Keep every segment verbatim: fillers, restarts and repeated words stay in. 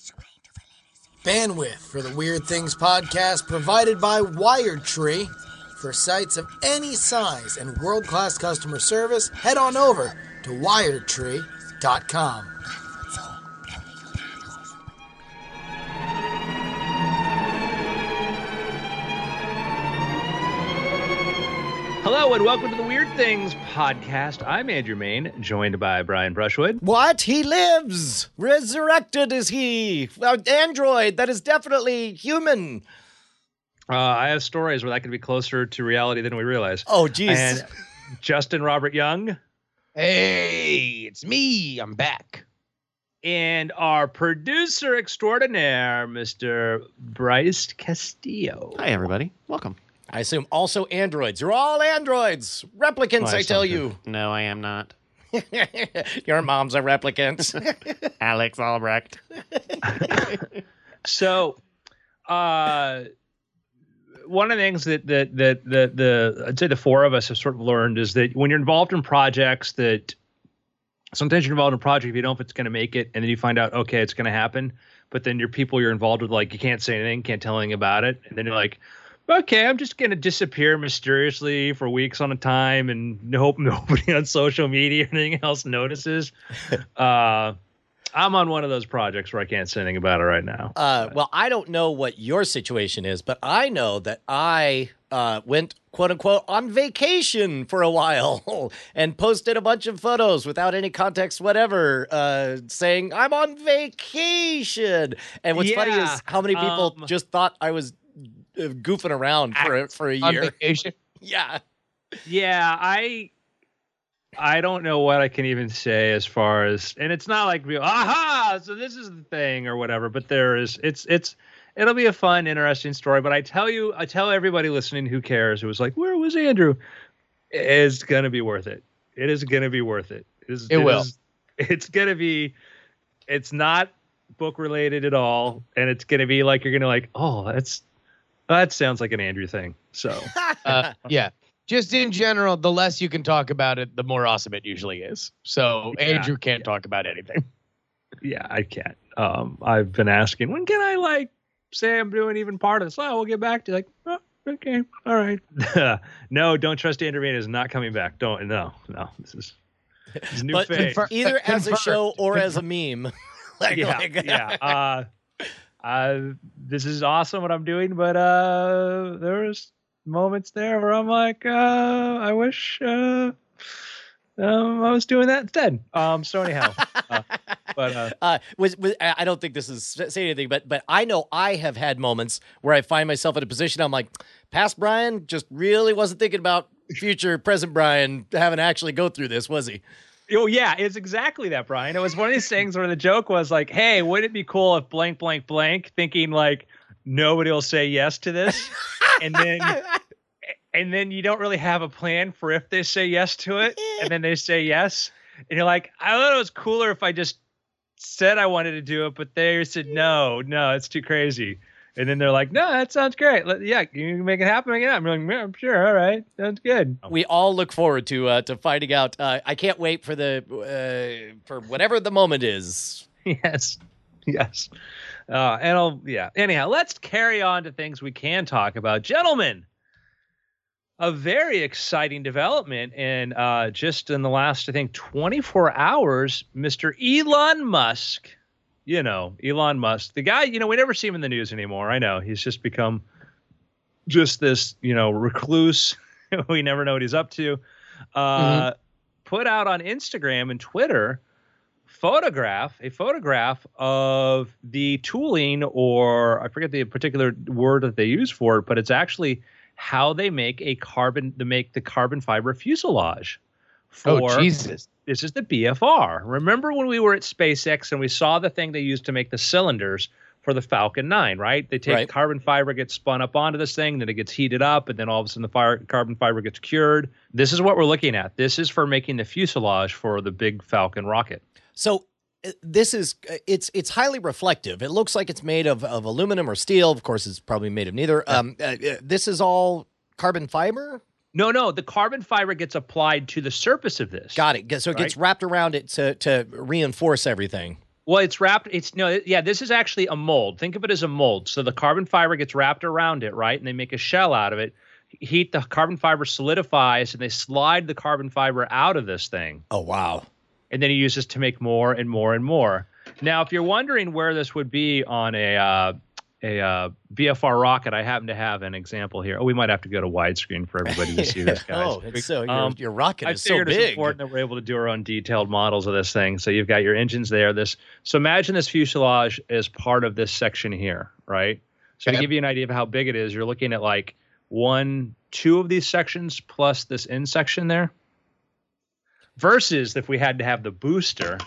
Bandwidth for the Weird Things podcast provided by WiredTree. For sites of any size and world-class customer service, head on over to wired tree dot com. Hello and welcome to the Weird Things podcast. I'm Andrew Main, joined by Brian Brushwood. What? He lives! Resurrected is he! An android that is definitely human. Uh, I have stories where that could be closer to reality than we realize. Oh, geez. And Justin Robert Young. Hey, it's me. I'm back. And our producer extraordinaire, Mister Bryce Castillo. Hi, everybody. Welcome. I assume also androids. You're all androids. Replicants, Oh, I tell you. No, I am not. Your mom's a replicant. Alex Albrecht. So, uh, one of the things that that that the the I'd say the four of us have sort of learned is that when you're involved in projects, that sometimes you're involved in a project, if you don't know if it's going to make it, and then you find out, okay, it's going to happen, but then your people you're involved with, like, you can't say anything, can't tell anything about it, and then you're like, okay, I'm just going to disappear mysteriously for weeks on a time and hope nobody on social media or anything else notices. uh, I'm on one of those projects where I can't say anything about it right now. Uh, well, I don't know what your situation is, but I know that I uh, went, quote unquote, on vacation for a while and posted a bunch of photos without any context whatever, uh, saying I'm on vacation. And what's Yeah, funny is how many people um, just thought I was uh, goofing around for, for a On year. vacation. Yeah. Yeah, I I don't know what I can even say as far as, and it's not like, aha, so this is the thing or whatever, but there is, it's, it's, it'll be a fun, interesting story. But I tell you, I tell everybody listening who cares, who was like, where was Andrew? It's going to be worth it. It is going to be worth it. It, is, It will. is- it's going to be, it's not book related at all. And it's going to be like, you're going to like, oh, that's, that sounds like an Andrew thing. So Uh, yeah. Just in general, the less you can talk about it, the more awesome it usually is. So Yeah. Andrew can't talk about anything. yeah, I can't. Um, I've been asking, when can I like say I'm doing even part of this? Oh, we'll get back to like, oh, okay, all right. No, don't trust Andrew Main is not coming back. Don't, no, no. This is, this is new But phase. confirm- either as a Confirmed. show or as a meme. Like- yeah, like- yeah. Uh, uh, this is awesome what I'm doing, but uh, there's moments there where I'm like, uh, I wish uh, um, I was doing that instead. Um, so anyhow, uh, but uh, Uh, was, was I I don't think this is saying anything, but but I know I have had moments where I find myself in a position I'm like, past Brian just really wasn't thinking about future present Brian having to actually go through this, was he? oh yeah, it's exactly that, Brian. It was one of these things where the joke was like, hey, wouldn't it be cool if blank, blank, blank, thinking like nobody will say yes to this, and then. And then you don't really have a plan for if they say yes to it, and then they say yes, and you're like, I thought it was cooler if I just said I wanted to do it, but they said no, no, it's too crazy. And then they're like, no, that sounds great. Let, yeah, you can make it happen. Make it happen. I'm like, yeah, sure, all right, sounds good. We all look forward to uh, to finding out. Uh, I can't wait for the uh, for whatever the moment is. Yes, yes, uh, and I'll yeah. Anyhow, let's carry on to things we can talk about, gentlemen. A very exciting development, and uh, just in the last, I think, twenty-four hours, Mister Elon Musk, you know, Elon Musk, the guy, you know, we never see him in the news anymore. I know he's just become just this, you know, recluse. We never know what he's up to. Uh, Mm-hmm. Put out on Instagram and Twitter, photograph, a photograph of the tooling, or I forget the particular word that they use for it, but it's actually how they make a carbon, to make the carbon fiber fuselage for, Oh, Jesus. this is the B F R. Remember when we were at SpaceX and we saw the thing they used to make the cylinders for the Falcon nine, right? They take Right. carbon fiber, gets spun up onto this thing, then it gets heated up, and then all of a sudden the fire, carbon fiber gets cured. This is what we're looking at. This is for making the fuselage for the big Falcon rocket. So uh, this is uh, it's it's highly reflective. It looks like it's made of, of aluminum or steel. Of course, it's probably made of neither. Um, uh, uh, this is all carbon fiber. No, no, the carbon fiber gets applied to the surface of this. Got it. So it gets Right. wrapped around it to to reinforce everything. Well, it's wrapped. It's no, yeah. This is actually a mold. Think of it as a mold. So the carbon fiber gets wrapped around it, right? And they make a shell out of it. Heat the carbon fiber solidifies, and they slide the carbon fiber out of this thing. Oh wow! And then he uses to make more and more and more. Now, if you're wondering where this would be on a uh, a uh, V F R rocket, I happen to have an example here. Oh, we might have to go to widescreen for everybody to see this, guys. Oh, it's so your, Um, your rocket I is so figured it's big. important that we're able to do our own detailed models of this thing. So you've got your engines there. This so imagine this fuselage is part of this section here, right? So Okay. to give you an idea of how big it is, you're looking at like one, two of these sections plus this end section there. Versus if we had to have the booster,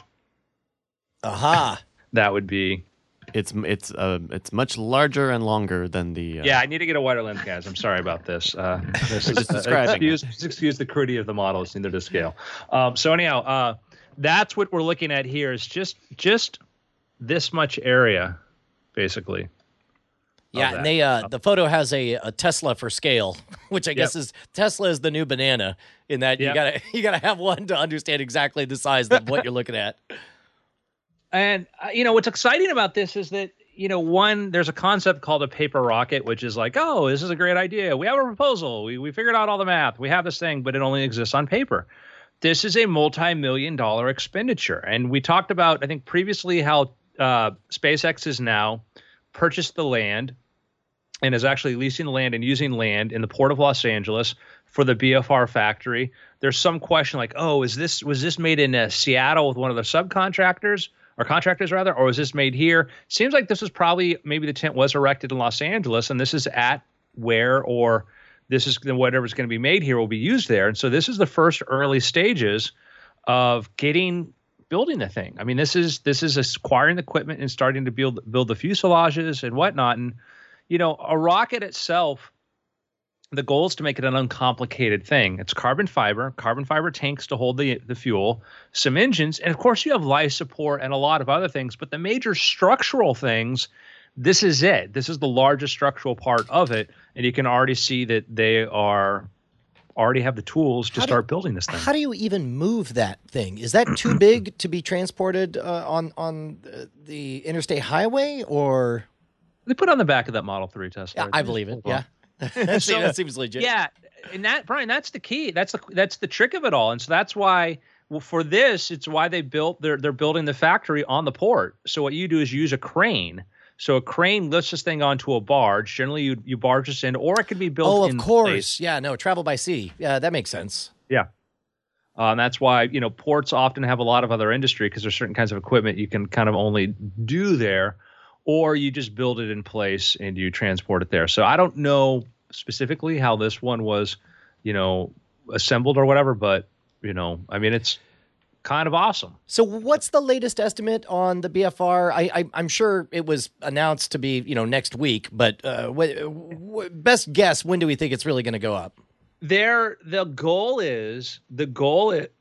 Aha! that would be. It's it's uh it's much larger and longer than the. Uh, Yeah, I need to get a wider lens, guys. I'm sorry about this. Uh, this is, Just uh, describing excuse, just excuse the crudity of the model. It's neither to scale. Um, so anyhow, uh, that's what we're looking at here. Is just just this much area, basically. Yeah, that. and they uh, the photo has a, a Tesla for scale, which I guess is Tesla is the new banana in that you Yep. gotta you gotta have one to understand exactly the size of what you're looking at. And uh, you know what's exciting about this is that you know one there's a concept called a paper rocket, which is like, oh, this is a great idea. We have a proposal. We we figured out all the math. We have this thing, but it only exists on paper. This is a multi-million dollar expenditure, and we talked about I think previously how uh, SpaceX is now purchased the land and is actually leasing the land and using land in the port of Los Angeles for the B F R factory. There's some question like, oh, is this was this made in uh, Seattle with one of the subcontractors? Or contractors rather, or was this made here? Seems like this was probably maybe the tent was erected in Los Angeles, and this is at where or this is whatever's going to be made here will be used there. And so this is the first early stages of getting building the thing. I mean, this is this is acquiring the equipment and starting to build build the fuselages and whatnot. And you know, a rocket itself, the goal is to make it an uncomplicated thing. It's carbon fiber, carbon fiber tanks to hold the, the fuel, some engines, and of course you have life support and a lot of other things. But the major structural things, this is it. This is the largest structural part of it. And you can already see that they are already have the tools to How do- start building this thing. How do you even move that thing? Is that too big to be transported uh, on on the- the interstate highway, or? They put on the back of that Model three Tesla. Yeah, I believe it. Yeah, See, So- that seems legit. Yeah, and that Brian, that's the key. That's the that's the trick of it all. And so that's why well, for this, it's why they built they're they're building the factory on the port. So what you do is use a crane. So a crane lifts this thing onto a barge. Generally, you you barge this in, or it could be built. Oh, of in course. place. Yeah, no, travel by sea. Yeah, that makes sense. Yeah. Uh, and that's why you know ports often have a lot of other industry because there's certain kinds of equipment you can kind of only do there, or you just build it in place and you transport it there. So I don't know specifically how this one was, you know, assembled or whatever, but you know, I mean, it's kind of awesome. So, what's the latest estimate on the B F R? I, I, I'm sure it was announced to be, you know, next week, but uh, wh- wh- best guess, when do we think it's really going to go up? There, the goal is the goal is,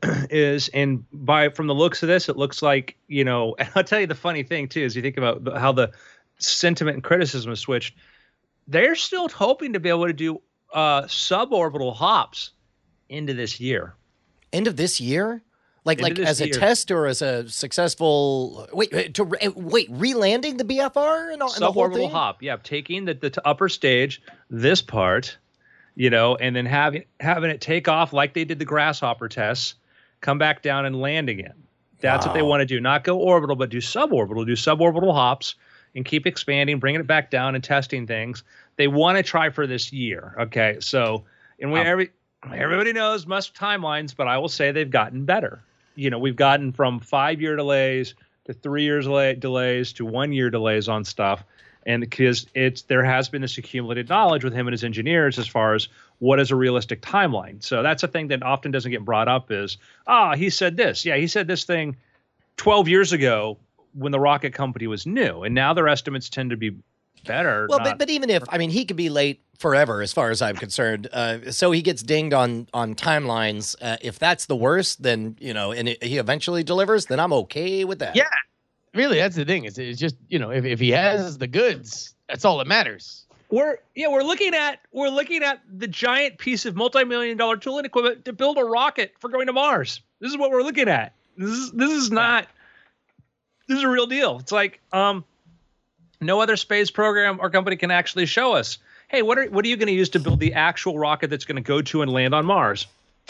is, and by from the looks of this, it looks like you know. And I'll tell you the funny thing too is you think about how the sentiment and criticism has switched. They're still hoping to be able to do uh, suborbital hops into this year. End of this year? Like, End like of this as a year. test or as a successful? Wait, wait, to re- wait, relanding the B F R and, all- and the whole Suborbital thing? hop, yeah, taking the, the t- upper stage, this part, you know, and then having having it take off like they did the grasshopper tests, come back down and land again. That's what they Wow. want to do. Not go orbital, but do suborbital. Do suborbital hops and keep expanding, bringing it back down and testing things. They want to try for this year. Okay, so and we Um, every everybody knows must timelines, but I will say they've gotten better. You know, we've gotten from five year delays to three years delay, delays to one year delays on stuff. And because it's there has been this accumulated knowledge with him and his engineers as far as what is a realistic timeline. So that's a thing that often doesn't get brought up is, ah, he said this. Yeah, he said this thing twelve years ago when the rocket company was new. And now their estimates tend to be better. Well, not- but, but even if, I mean, he could be late forever as far as I'm concerned. Uh, so he gets dinged on on timelines. Uh, if that's the worst, then, you know, and it, he eventually delivers, then I'm okay with that. Yeah. Really, that's the thing. It's, it's just, you know, if, if he has the goods, that's all that matters. We're yeah, we're looking at we're looking at the giant piece of multi-million dollar tooling equipment to build a rocket for going to Mars. This is what we're looking at. This is this is not This is a real deal. It's like um, no other space program or company can actually show us, hey, what are what are you going to use to build the actual rocket that's going to go to and land on Mars?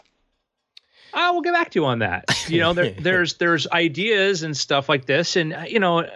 I will get back to you on that. You know, there, there's there's ideas and stuff like this, and you know,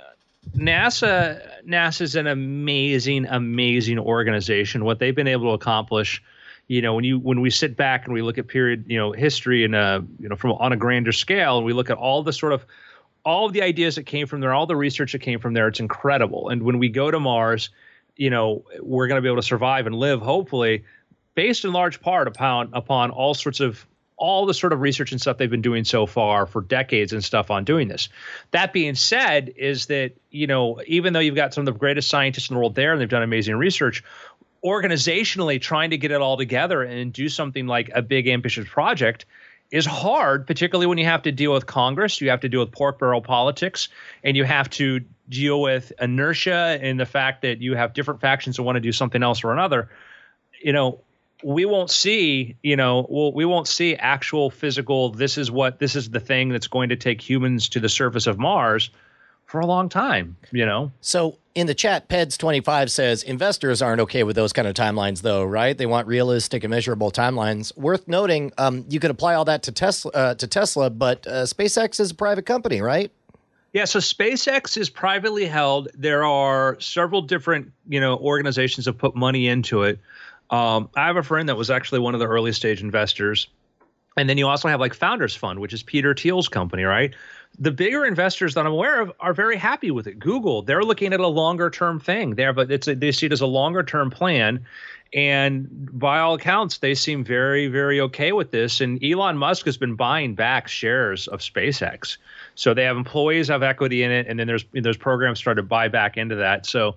NASA NASA's an amazing, amazing organization. What they've been able to accomplish, you know, when you when we sit back and we look at period, you know, history and uh, you know, from on a grander scale, and we look at all the sort of all of the ideas that came from there, all the research that came from there, it's incredible. And when we go to Mars, you know, we're going to be able to survive and live, hopefully, based in large part upon upon all sorts of all the sort of research and stuff they've been doing so far for decades and stuff on doing this. That being said, is that, you know, even though you've got some of the greatest scientists in the world there and they've done amazing research, organizationally trying to get it all together and do something like a big ambitious project is hard, particularly when you have to deal with Congress, you have to deal with pork barrel politics, and you have to deal with inertia and the fact that you have different factions that want to do something else or another. You know, we won't see, you know, we'll, we won't see actual physical, this is what, this is the thing that's going to take humans to the surface of Mars for a long time, you know? So in the chat, Peds twenty-five says investors aren't okay with those kind of timelines, though, right? They want realistic and measurable timelines. Worth noting, um, you could apply all that to Tesla, uh, to Tesla, but uh, SpaceX is a private company, right? Yeah, so SpaceX is privately held. There are several different, you know, organizations that put money into it. Um, I have a friend that was actually one of the early stage investors. And then you also have like Founders Fund, which is Peter Thiel's company, right? The bigger investors that I'm aware of are very happy with it. Google, they're looking at a longer term thing there, but it's a, they see it as a longer term plan. And by all accounts, they seem very, very okay with this. And Elon Musk has been buying back shares of SpaceX. So they have employees have equity in it. And then there's there's programs started to buy back into that. So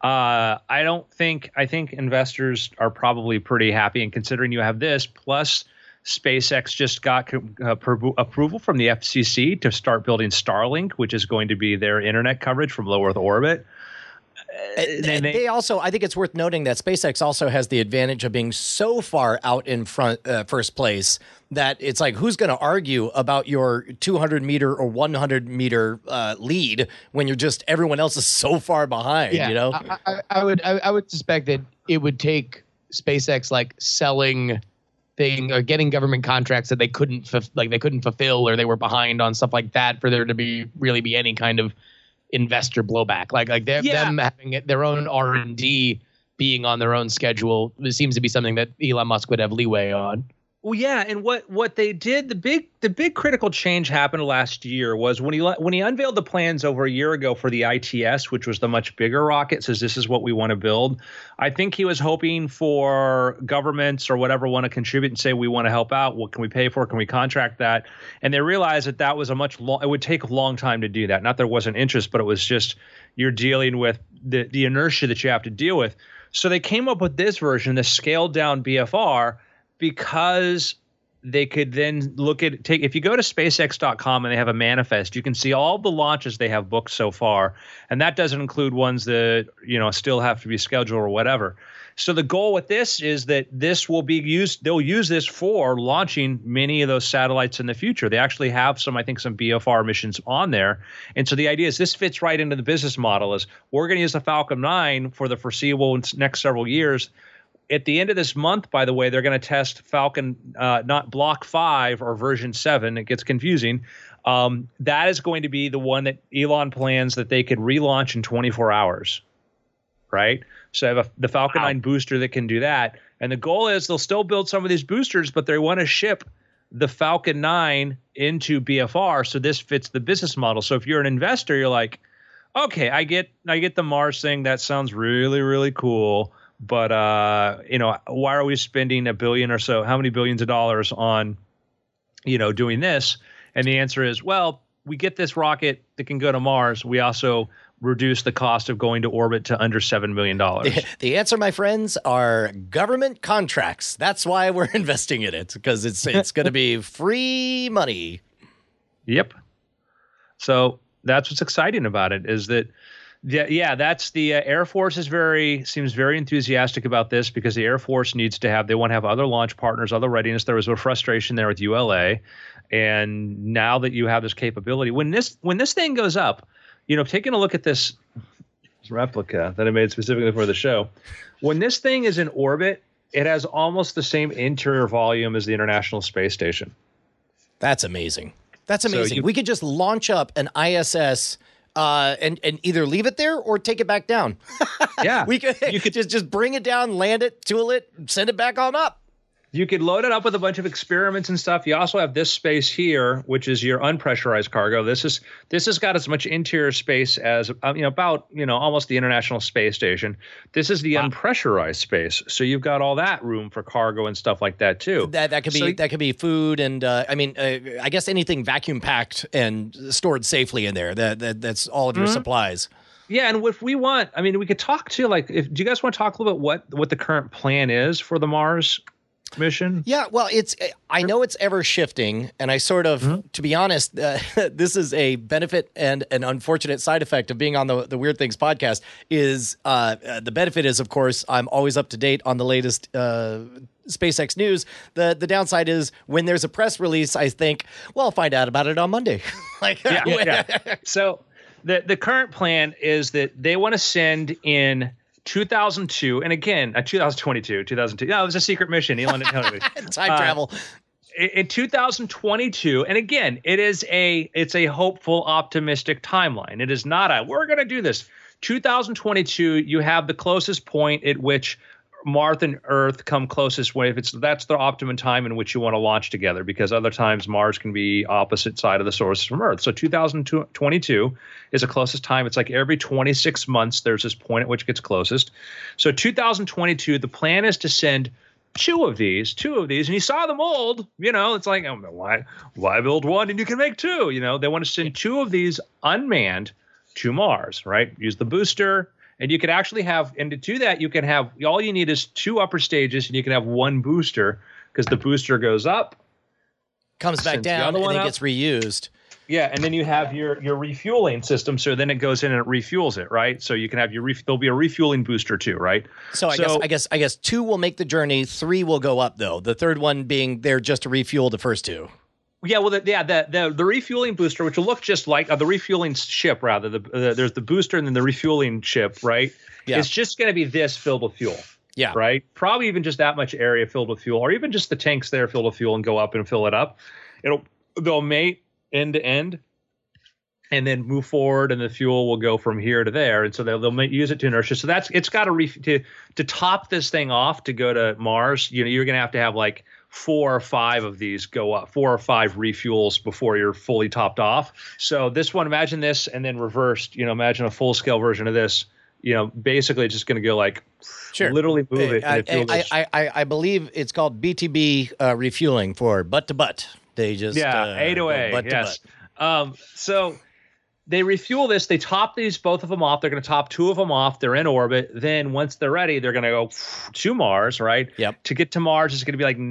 uh, I don't think I think investors are probably pretty happy. And considering you have this, plus SpaceX just got uh, pro- approval from the F C C to start building Starlink, which is going to be their internet coverage from low Earth orbit. Uh, they, they also, I think it's worth noting that SpaceX also has the advantage of being so far out in front, uh, first place, that it's like, who's going to argue about your two hundred meter or one hundred meter uh, lead when you're just, everyone else is so far behind, Yeah, you know? I, I, I would, I, I would suspect that it would take SpaceX like selling thing or getting government contracts that they couldn't, fu- like they couldn't fulfill, or they were behind on stuff like that for there to be really be any kind of investor blowback. Like, like they're, Yeah. them having it, their own R and D being on their own schedule, it seems to be something that Elon Musk would have leeway on. Well, yeah, and what what they did, the big the big critical change happened last year was when he when he unveiled the plans over a year ago for the I T S, which was the much bigger rocket, says this is what we want to build. I think he was hoping for governments or whatever want to contribute and say we want to help out. What can we pay for? Can we contract that? And they realized that that was a much long. It would take a long time to do that. Not that there wasn't interest, but it was just you're dealing with the the inertia that you have to deal with. So they came up with this version, the scaled down B F R. Because they could then look at take if you go to SpaceX dot com and they have a manifest, you can see all the launches they have booked so far, and that doesn't include ones that you know still have to be scheduled or whatever. So the goal with this is that this will be used. They'll use this for launching many of those satellites in the future. They actually have some, I think, some B F R missions on there, and so the idea is this fits right into the business model. Is we're going to use the Falcon nine for the foreseeable next several years. At the end of this month, by the way, they're going to test Falcon, uh, not Block five or version seven. It gets confusing. Um, that is going to be the one that Elon plans that they could relaunch in twenty-four hours, right? So I have a, the Falcon Wow. nine booster that can do that. And the goal is they'll still build some of these boosters, but they want to ship the Falcon nine into B F R. So this fits the business model. So if you're an investor, you're like, okay, I get, I get the Mars thing. That sounds really, really cool. But, uh, you know, why are we spending a billion or so? How many billions of dollars on, you know, doing this? And the answer is, well, we get this rocket that can go to Mars. We also reduce the cost of going to orbit to under seven million dollars. The, the answer, my friends, are government contracts. That's why we're investing in it, because it's it's going to be free money. Yep. So that's what's exciting about it is that, yeah, yeah, that's the uh, Air Force is very seems very enthusiastic about this because the Air Force needs to have they want to have other launch partners, other readiness. There was a frustration there with U L A, and now that you have this capability, when this when this thing goes up, you know, taking a look at this replica that I made specifically for the show, when this thing is in orbit, it has almost the same interior volume as the International Space Station. That's amazing. That's So amazing. you- we could just launch up an I S S uh, and and either leave it there or take it back down. Yeah, we could, you could just just bring it down, land it, tool it, send it back on up. You could load it up with a bunch of experiments and stuff. You also have this space here, which is your unpressurized cargo. This is this has got as much interior space as um, you know about you know almost the International Space Station. This is the Wow. unpressurized space, so you've got all that room for cargo and stuff like that too. That that could be So- that could be food and uh, I mean uh, I guess anything vacuum packed and stored safely in there. That, that that's all of your Mm-hmm. supplies. Yeah, and if we want, I mean, we could talk to like, if do you guys want to talk a little bit what what the current plan is for the Mars mission? Yeah, well, it's I know it's ever shifting, and I sort of, Mm-hmm. to be honest, uh, this is a benefit and an unfortunate side effect of being on the the Weird Things podcast. Is uh, uh, the benefit is, of course, I'm always up to date on the latest uh, SpaceX news. The the downside is when there's a press release, I think, well, I'll find out about it on Monday. like, Yeah, yeah. So the the current plan is that they want to send in two thousand two, and again, uh, two thousand twenty-two, two thousand two. No, it was a secret mission. Elon didn't tell me. time Uh, travel. in in two thousand twenty-two, and again, it is a it's a hopeful, optimistic timeline. It is not a we're going to do this. two thousand twenty-two, you have the closest point at which Mars and Earth come closest. When if it's that's the optimum time in which you want to launch together, because other times Mars can be opposite side of the source from Earth. So two thousand twenty-two is the closest time. It's like every twenty-six months there's this point at which it gets closest. So two thousand twenty-two, the plan is to send two of these, two of these, and you saw the mold. You know, it's like, oh, why, why build one and you can make two? You know, they want to send two of these unmanned to Mars, right? Use the booster, and you can actually have, and to do that, you can have all you need is two upper stages, and you can have one booster because the booster goes up, Comes back sends the down other and one then up. gets reused. yeah, and then you have your your refueling system. So then it goes in and it refuels it, right? So you can have your ref- there'll be a refueling booster too, right? So I So- guess I guess I guess two will make the journey. Three will go up though. The third one being there just to refuel the first two. Yeah, well, the, yeah, the, the the refueling booster, which will look just like uh, the refueling ship, rather. The, the there's the booster and then the refueling ship, right? Yeah. It's just going to be this filled with fuel, Yeah. right? Probably even just that much area filled with fuel, or even just the tanks there filled with fuel and go up and fill it up. It'll they'll mate end to end, and then move forward, and the fuel will go from here to there, and so they'll they'll make, use it to inertia. So that's it's got to re, to to top this thing off to go to Mars. You know, you're going to have to have like four or five of these go up, four or five refuels before you're fully topped off. So this one, imagine this, and then reversed. You know, imagine a full scale version of this. You know, basically it's just going to go like, Sure. literally move it. I, And it feels I, I, I, I believe it's called B T B uh, refueling for butt to butt. They just yeah, uh, A to go A, butt to yes. butt. Um, so they refuel this. They top these, both of them off. They're going to top two of them off. They're in orbit. Then once they're ready, they're going to go to Mars, right? Yep. To get to Mars, it's going to be like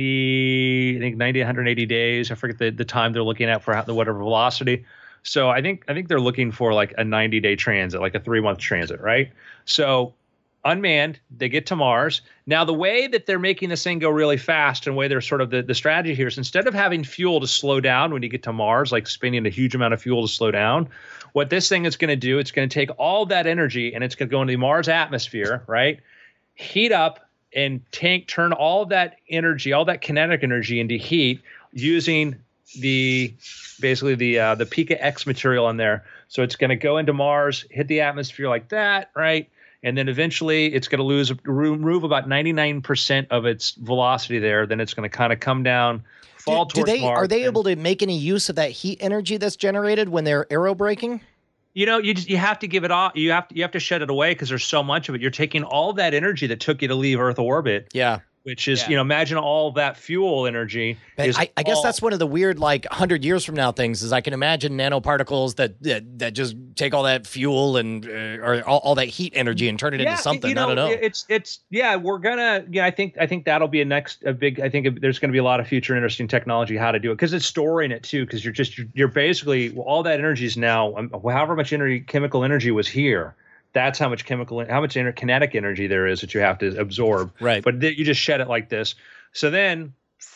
ninety, I think ninety, one hundred eighty days. I forget the, the time they're looking at for the whatever velocity. So I think I think they're looking for like a ninety day transit, like a three month transit, right? So unmanned, they get to Mars. Now, the way that they're making this thing go really fast and the way they're sort of the, the strategy here is instead of having fuel to slow down when you get to Mars, like spending a huge amount of fuel to slow down, what this thing is going to do, it's going to take all that energy and it's going to go into the Mars atmosphere, right? Heat up and tank, turn all of that energy, all that kinetic energy into heat using the basically the uh, the Pika X material in there. So it's going to go into Mars, hit the atmosphere like that, right? And then eventually it's going to lose remove about ninety-nine percent of its velocity there. Then it's going to kind of come down, fall Do, do towards they Mars. are they and- able to make any use of that heat energy that's generated when they're aerobraking? You know, you just you have to give it off. You have to you have to shed it away because there's so much of it. You're taking all that energy that took you to leave Earth orbit, Yeah. which is Yeah. you know imagine all that fuel energy. But is I, I guess all- that's one of the weird, like, one hundred years from now things is I can imagine nanoparticles that that, that just take all that fuel and uh, or all, all that heat energy and turn it yeah, into something. You know, I don't know. It's it's yeah, we're gonna yeah. I think I think that'll be a next a big. I think there's going to be a lot of future interesting technology how to do it because it's storing it too. Because you're just you're, you're basically well, all that energy is now um, however much energy chemical energy was here. That's how much chemical how much ener- kinetic energy there is that you have to absorb. Right. But th- you just shed it like this. So then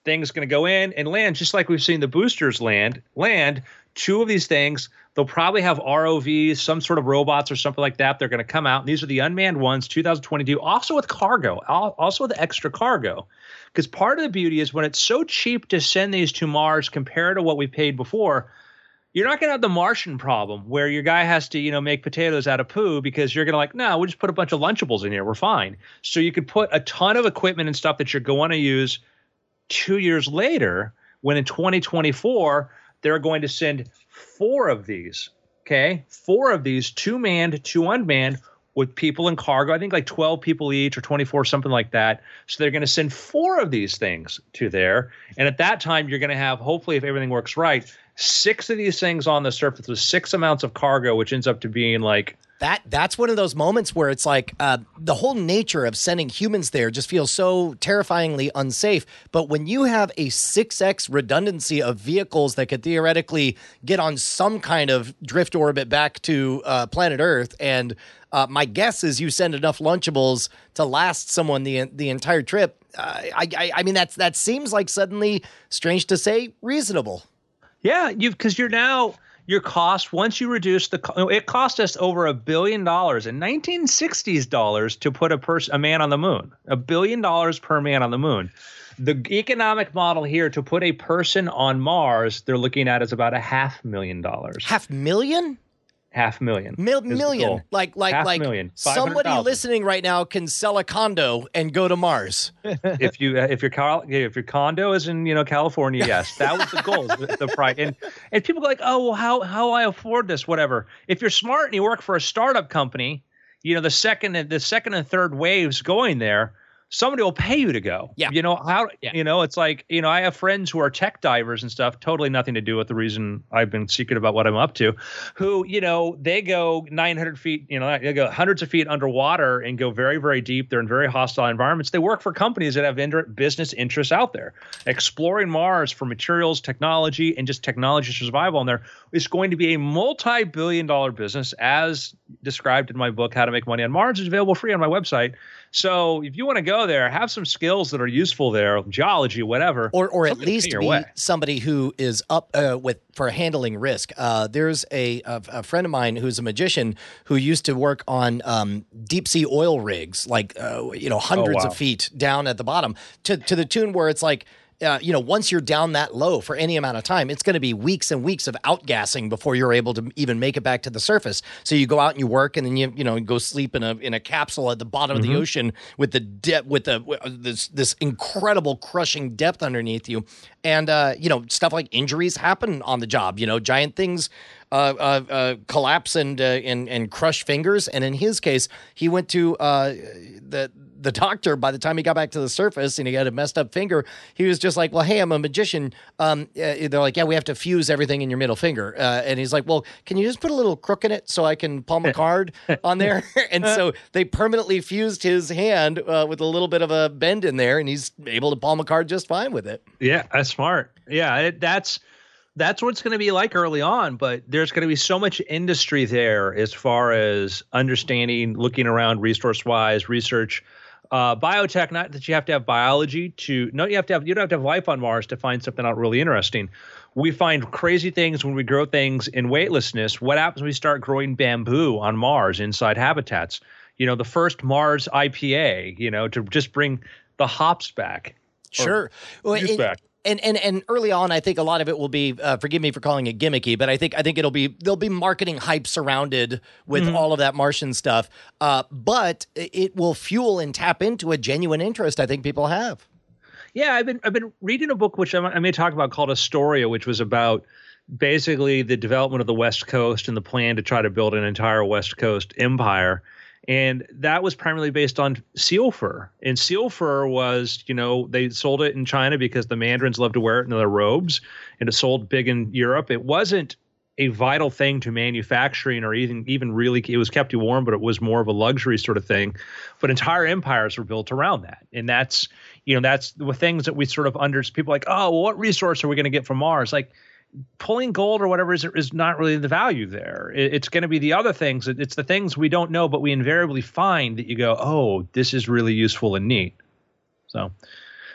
things going to go in and land just like we've seen the boosters land. Land two of these things. They'll probably have R O Vs, some sort of robots or something like that. They're going to come out. And these are the unmanned ones, two thousand twenty-two, also with cargo, also with extra cargo. Because part of the beauty is when it's so cheap to send these to Mars compared to what we paid before, you're not going to have the Martian problem where your guy has to, you know, make potatoes out of poo because you're going to like, no, we'll just put a bunch of Lunchables in here. We're fine. So you could put a ton of equipment and stuff that you're going to use two years later when in twenty twenty-four, they're going to send four of these, okay? Four of these, two manned, two unmanned, with people in cargo. I think like twelve people each or twenty-four, something like that. So they're going to send four of these things to there. And at that time, you're going to have, hopefully, if everything works right, six of these things on the surface with six amounts of cargo, which ends up to being like That that's one of those moments where it's like uh, the whole nature of sending humans there just feels so terrifyingly unsafe. But when you have a six X redundancy of vehicles that could theoretically get on some kind of drift orbit back to uh, planet Earth, and uh, my guess is you send enough Lunchables to last someone the the entire trip. Uh, I, I I mean that's that seems like suddenly, strange to say, reasonable. Yeah, you because you're now. Your cost, once you reduce the, it cost us over a billion dollars in nineteen sixties dollars to put a person, a man on the moon, a billion dollars per man on the moon. The economic model here to put a person on Mars, they're looking at is about a half million dollars. Half million? Half million. Mil- million. Like, like, half like million. somebody listening right now can sell a condo and go to Mars. if you, uh, if your car, if your condo is in, you know, California, yes, that was the goal, the, the price. And, and people go like, oh, well, how, how I afford this, whatever. If you're smart and you work for a startup company, you know, the second, the second and third waves going there, somebody will pay you to go. Yeah. You know, how, yeah. you know, it's like, you know, I have friends who are tech divers and stuff, totally nothing to do with the reason I've been secret about what I'm up to, who, you know, they go nine hundred feet, you know, they go hundreds of feet underwater and go very, very deep. They're in very hostile environments. They work for companies that have inter- business interests out there. Exploring Mars for materials, technology, and just technology survival on there is going to be a multi-billion dollar business, as described in my book, How to Make Money on Mars. It's available free on my website. So if you want to go there, have some skills that are useful there, geology, whatever, or or at something least to pay your be way. somebody who is up uh, with for handling risk. Uh, there's a, a a friend of mine who's a magician who used to work on um, deep sea oil rigs, like uh, you know hundreds Oh, wow. of feet down at the bottom, to to the tune where it's like. Uh, you know, once you're down that low for any amount of time, it's going to be weeks and weeks of outgassing before you're able to even make it back to the surface. So you go out and you work, and then you you know go sleep in a in a capsule at the bottom Mm-hmm. of the ocean with the depth with the with this this incredible crushing depth underneath you, and uh, you know stuff like injuries happen on the job. You know, giant things. Uh, uh, uh, collapse and, uh, and and crush fingers, and in his case, he went to uh, the the doctor. By the time he got back to the surface and he had a messed up finger, he was just like, "Well, hey, I'm a magician." Um, uh, they're like, "Yeah, we have to fuse everything in your middle finger," uh, and he's like, "Well, can you just put a little crook in it so I can palm a card on there?" And so they permanently fused his hand uh, with a little bit of a bend in there, and he's able to palm a card just fine with it. Yeah, that's smart. Yeah, it, that's that's what it's going to be like early on, but there's going to be so much industry there as far as understanding, looking around resource-wise, research, uh, biotech. Not that you have to have biology to no, you have to have you don't have to have life on Mars to find something out really interesting. We find crazy things when we grow things in weightlessness. What happens when we start growing bamboo on Mars inside habitats? You know, the first Mars I P A. You know, to just bring the hops back. Sure. Well, Juice it- back. And and and early on, I think a lot of it will be. Uh, forgive me for calling it gimmicky, but I think I think it'll be there'll be marketing hype surrounded with Mm-hmm. all of that Martian stuff. Uh, but it will fuel and tap into a genuine interest I think people have. Yeah, I've been I've been reading a book which I, I may talk about called Astoria, which was about basically the development of the West Coast and the plan to try to build an entire West Coast empire. And that was primarily based on seal fur. And seal fur was, you know, they sold it in China because the Mandarins loved to wear it in their robes, and it sold big in Europe. It wasn't a vital thing to manufacturing or even even really, it was kept you warm, but it was more of a luxury sort of thing. But entire empires were built around that. And that's, you know, that's the things that we sort of under people like, oh, well, what resource are we going to get from Mars? Like, pulling gold or whatever is is not really the value there. It, it's going to be the other things. It, it's the things we don't know, but we invariably find that you go, oh, this is really useful and neat. So,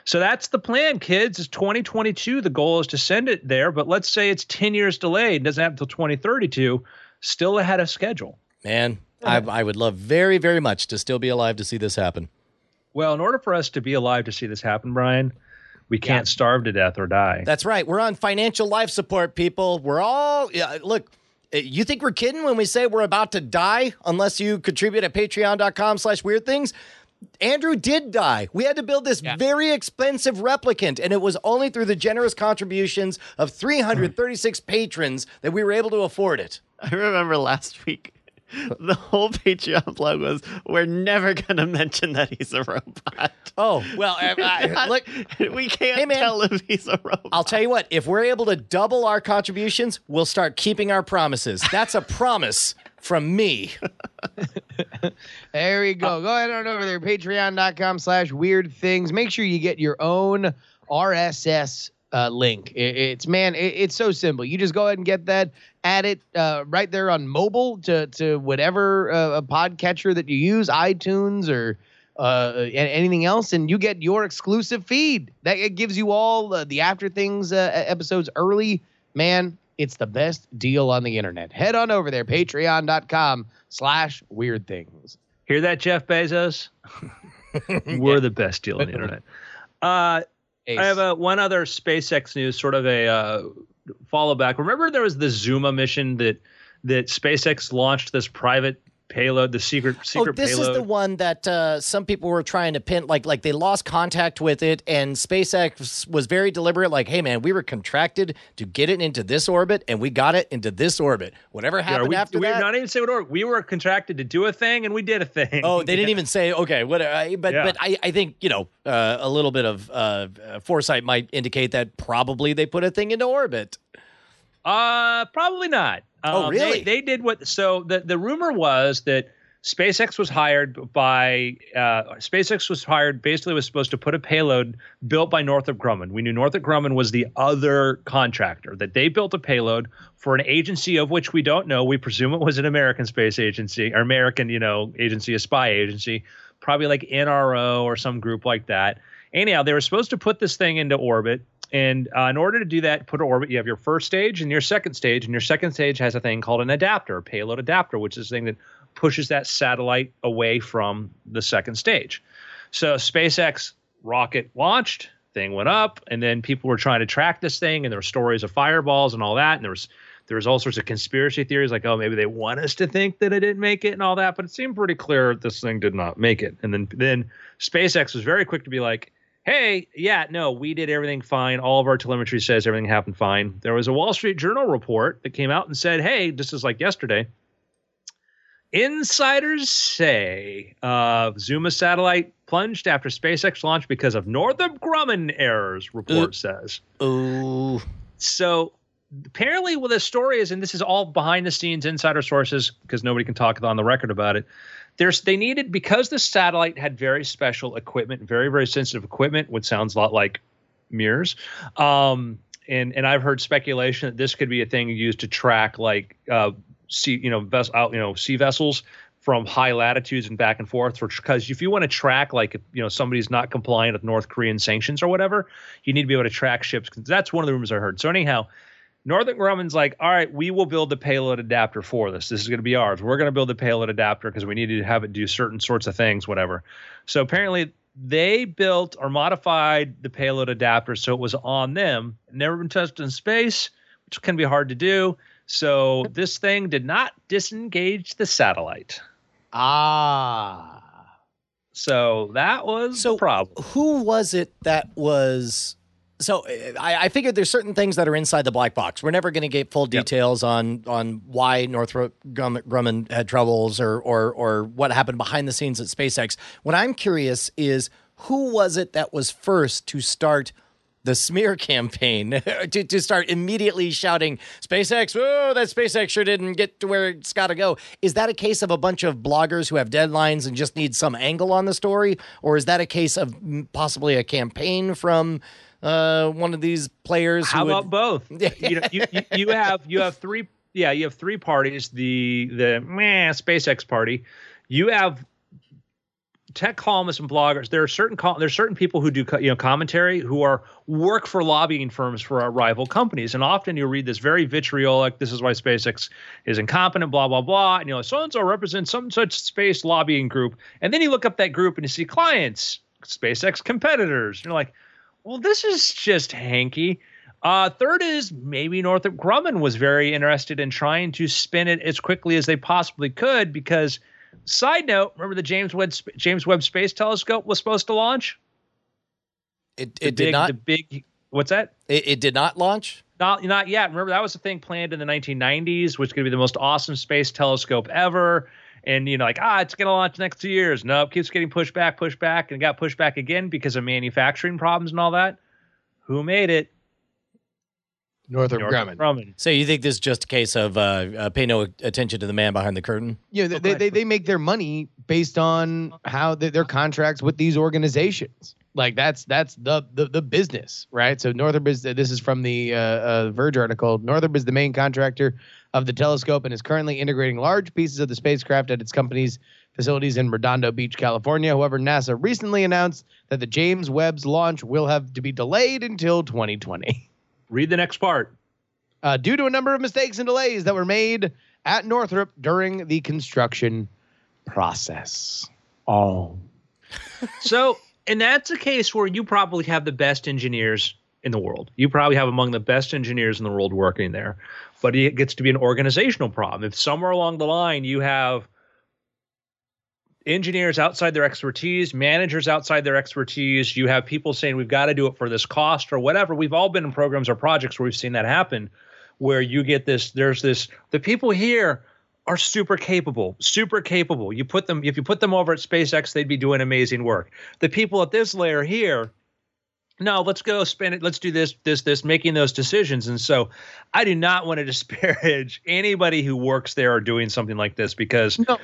So that's the plan, kids. It's twenty twenty-two. The goal is to send it there, but let's say it's ten years delayed. It doesn't happen until twenty thirty-two. Still ahead of schedule. Man, I, I would love very, very much to still be alive to see this happen. Well, in order for us to be alive to see this happen, Brian, we can't yeah. starve to death or die. That's right. We're on financial life support, people. We're all yeah, look. You think we're kidding when we say we're about to die unless you contribute at patreon.com slash weird things? Andrew did die. We had to build this yeah. very expensive replicant, and it was only through the generous contributions of three hundred thirty-six patrons that we were able to afford it. I remember last week, the whole Patreon plug was, we're never going to mention that he's a robot. Oh, well, I, I, look, we can't hey man, tell if he's a robot. I'll tell you what, if we're able to double our contributions, we'll start keeping our promises. That's a promise from me. There we go. Go ahead on over there, patreon.com slash weird things. Make sure you get your own R S S uh, link. It, it's, man, it, it's so simple. You just go ahead and get that, add it uh, right there on mobile to, to whatever uh, podcatcher that you use, iTunes or uh, anything else, and you get your exclusive feed. That it gives you all uh, the After Things uh, episodes early. Man, it's the best deal on the internet. Head on over there, patreon.com slash weird things. Hear that, Jeff Bezos? We're yeah. the best deal on the internet. Uh, I have a, one other SpaceX news, sort of a uh, follow back. Remember there was the Zuma mission that that SpaceX launched this private payload, the secret secret oh, this payload. Is the one that uh, some people were trying to pin, like like they lost contact with it, and SpaceX was very deliberate, like, hey, man, we were contracted to get it into this orbit, and we got it into this orbit. Whatever happened yeah, we, after we that. We're not even saying what orbit. We were contracted to do a thing, and we did a thing. Oh, they didn't even say, okay, what? Uh, but yeah. but I, I think, you know, uh, a little bit of uh, foresight might indicate that probably they put a thing into orbit. Uh, probably not. Oh, um, really? They, they did what, so the, the rumor was that SpaceX was hired by, uh, SpaceX was hired, basically was supposed to put a payload built by Northrop Grumman. We knew Northrop Grumman was the other contractor, that they built a payload for an agency of which we don't know. We presume it was an American space agency, or American, you know, agency, a spy agency, probably like N R O or some group like that. Anyhow, they were supposed to put this thing into orbit. And uh, in order to do that, put an orbit, you have your first stage and your second stage. And your second stage has a thing called an adapter, a payload adapter, which is the thing that pushes that satellite away from the second stage. So SpaceX rocket launched, thing went up, and then people were trying to track this thing, and there were stories of fireballs and all that. And there was there was all sorts of conspiracy theories, like, oh, maybe they want us to think that it didn't make it and all that. But it seemed pretty clear this thing did not make it. And then then SpaceX was very quick to be like, hey, yeah, no, we did everything fine. All of our telemetry says everything happened fine. There was a Wall Street Journal report that came out and said, hey, this is like yesterday. Insiders say uh, Zuma satellite plunged after SpaceX launch because of Northrop Grumman errors, report uh, says. Oh. So apparently what the story is, and this is all behind the scenes insider sources because nobody can talk on the record about it. There's, they needed, because the satellite had very special equipment, very, very sensitive equipment, which sounds a lot like mirrors. Um, and, and I've heard speculation that this could be a thing used to track like uh, sea, you know, ves- out, you know, sea vessels from high latitudes and back and forth. Because if you want to track, like, if, you know, somebody's not compliant with North Korean sanctions or whatever, you need to be able to track ships. That's one of the rumors I heard. So anyhow, Northrop Grumman's like, all right, we will build the payload adapter for this. This is going to be ours. We're going to build the payload adapter because we need to have it do certain sorts of things, whatever. So apparently they built or modified the payload adapter so it was on them. Never been tested in space, which can be hard to do. So this thing did not disengage the satellite. Ah. So that was so the problem. Who was it that was... So I, I figured there's certain things that are inside the black box. We're never going to get full details yep. on on why Northrop Grumman had troubles or or or what happened behind the scenes at SpaceX. What I'm curious is, who was it that was first to start the smear campaign, to, to start immediately shouting, SpaceX, oh, that SpaceX sure didn't get to where it's got to go. Is that a case of a bunch of bloggers who have deadlines and just need some angle on the story? Or is that a case of possibly a campaign from uh, one of these players? How who about would... both? you, know, you, you, you have you have three. Yeah, you have three parties. The the meh, SpaceX party. You have tech columnists and bloggers, there are certain col- there's certain people who do co- you know commentary who are work for lobbying firms for our rival companies, and often you read this very vitriolic, this is why SpaceX is incompetent, blah blah blah, and you know so and so represents some such space lobbying group, and then you look up that group and you see clients, SpaceX competitors, and you're like, well, this is just hanky. Uh, third is maybe Northrop Grumman was very interested in trying to spin it as quickly as they possibly could because. Side note, remember the James Webb James Webb Space Telescope was supposed to launch? It The it big, did not. The big what's that? It, it did not launch. Not not yet. Remember that was a thing planned in the nineteen nineties, which is going to be the most awesome space telescope ever. And you know, like ah, it's going to launch next two years. Nope, keeps getting pushed back, pushed back, and got pushed back again because of manufacturing problems and all that. Who made it? Northrop, Northrop Grumman. Grumman. So you think this is just a case of uh, uh, pay no attention to the man behind the curtain? Yeah, they, they, they they make their money based on how they, their contracts with these organizations. Like that's that's the the, the business, right? So Northrop is this is from the uh, uh, Verge article. Northrop is the main contractor of the telescope and is currently integrating large pieces of the spacecraft at its company's facilities in Redondo Beach, California. However, NASA recently announced that the James Webb's launch will have to be delayed until twenty twenty. Read the next part. Uh, due to a number of mistakes and delays that were made at Northrop during the construction process. Oh. So, and that's a case where you probably have the best engineers in the world. You probably have among the best engineers in the world working there. But it gets to be an organizational problem. If somewhere along the line you have engineers outside their expertise, managers outside their expertise, you have people saying we've got to do it for this cost or whatever. We've all been in programs or projects where we've seen that happen, where you get this, there's this, the people here are super capable, super capable. You put them, if you put them over at SpaceX, they'd be doing amazing work. The people at this layer here, no, let's go spend it. Let's do this, this, this, making those decisions. And so I do not want to disparage anybody who works there or doing something like this because No.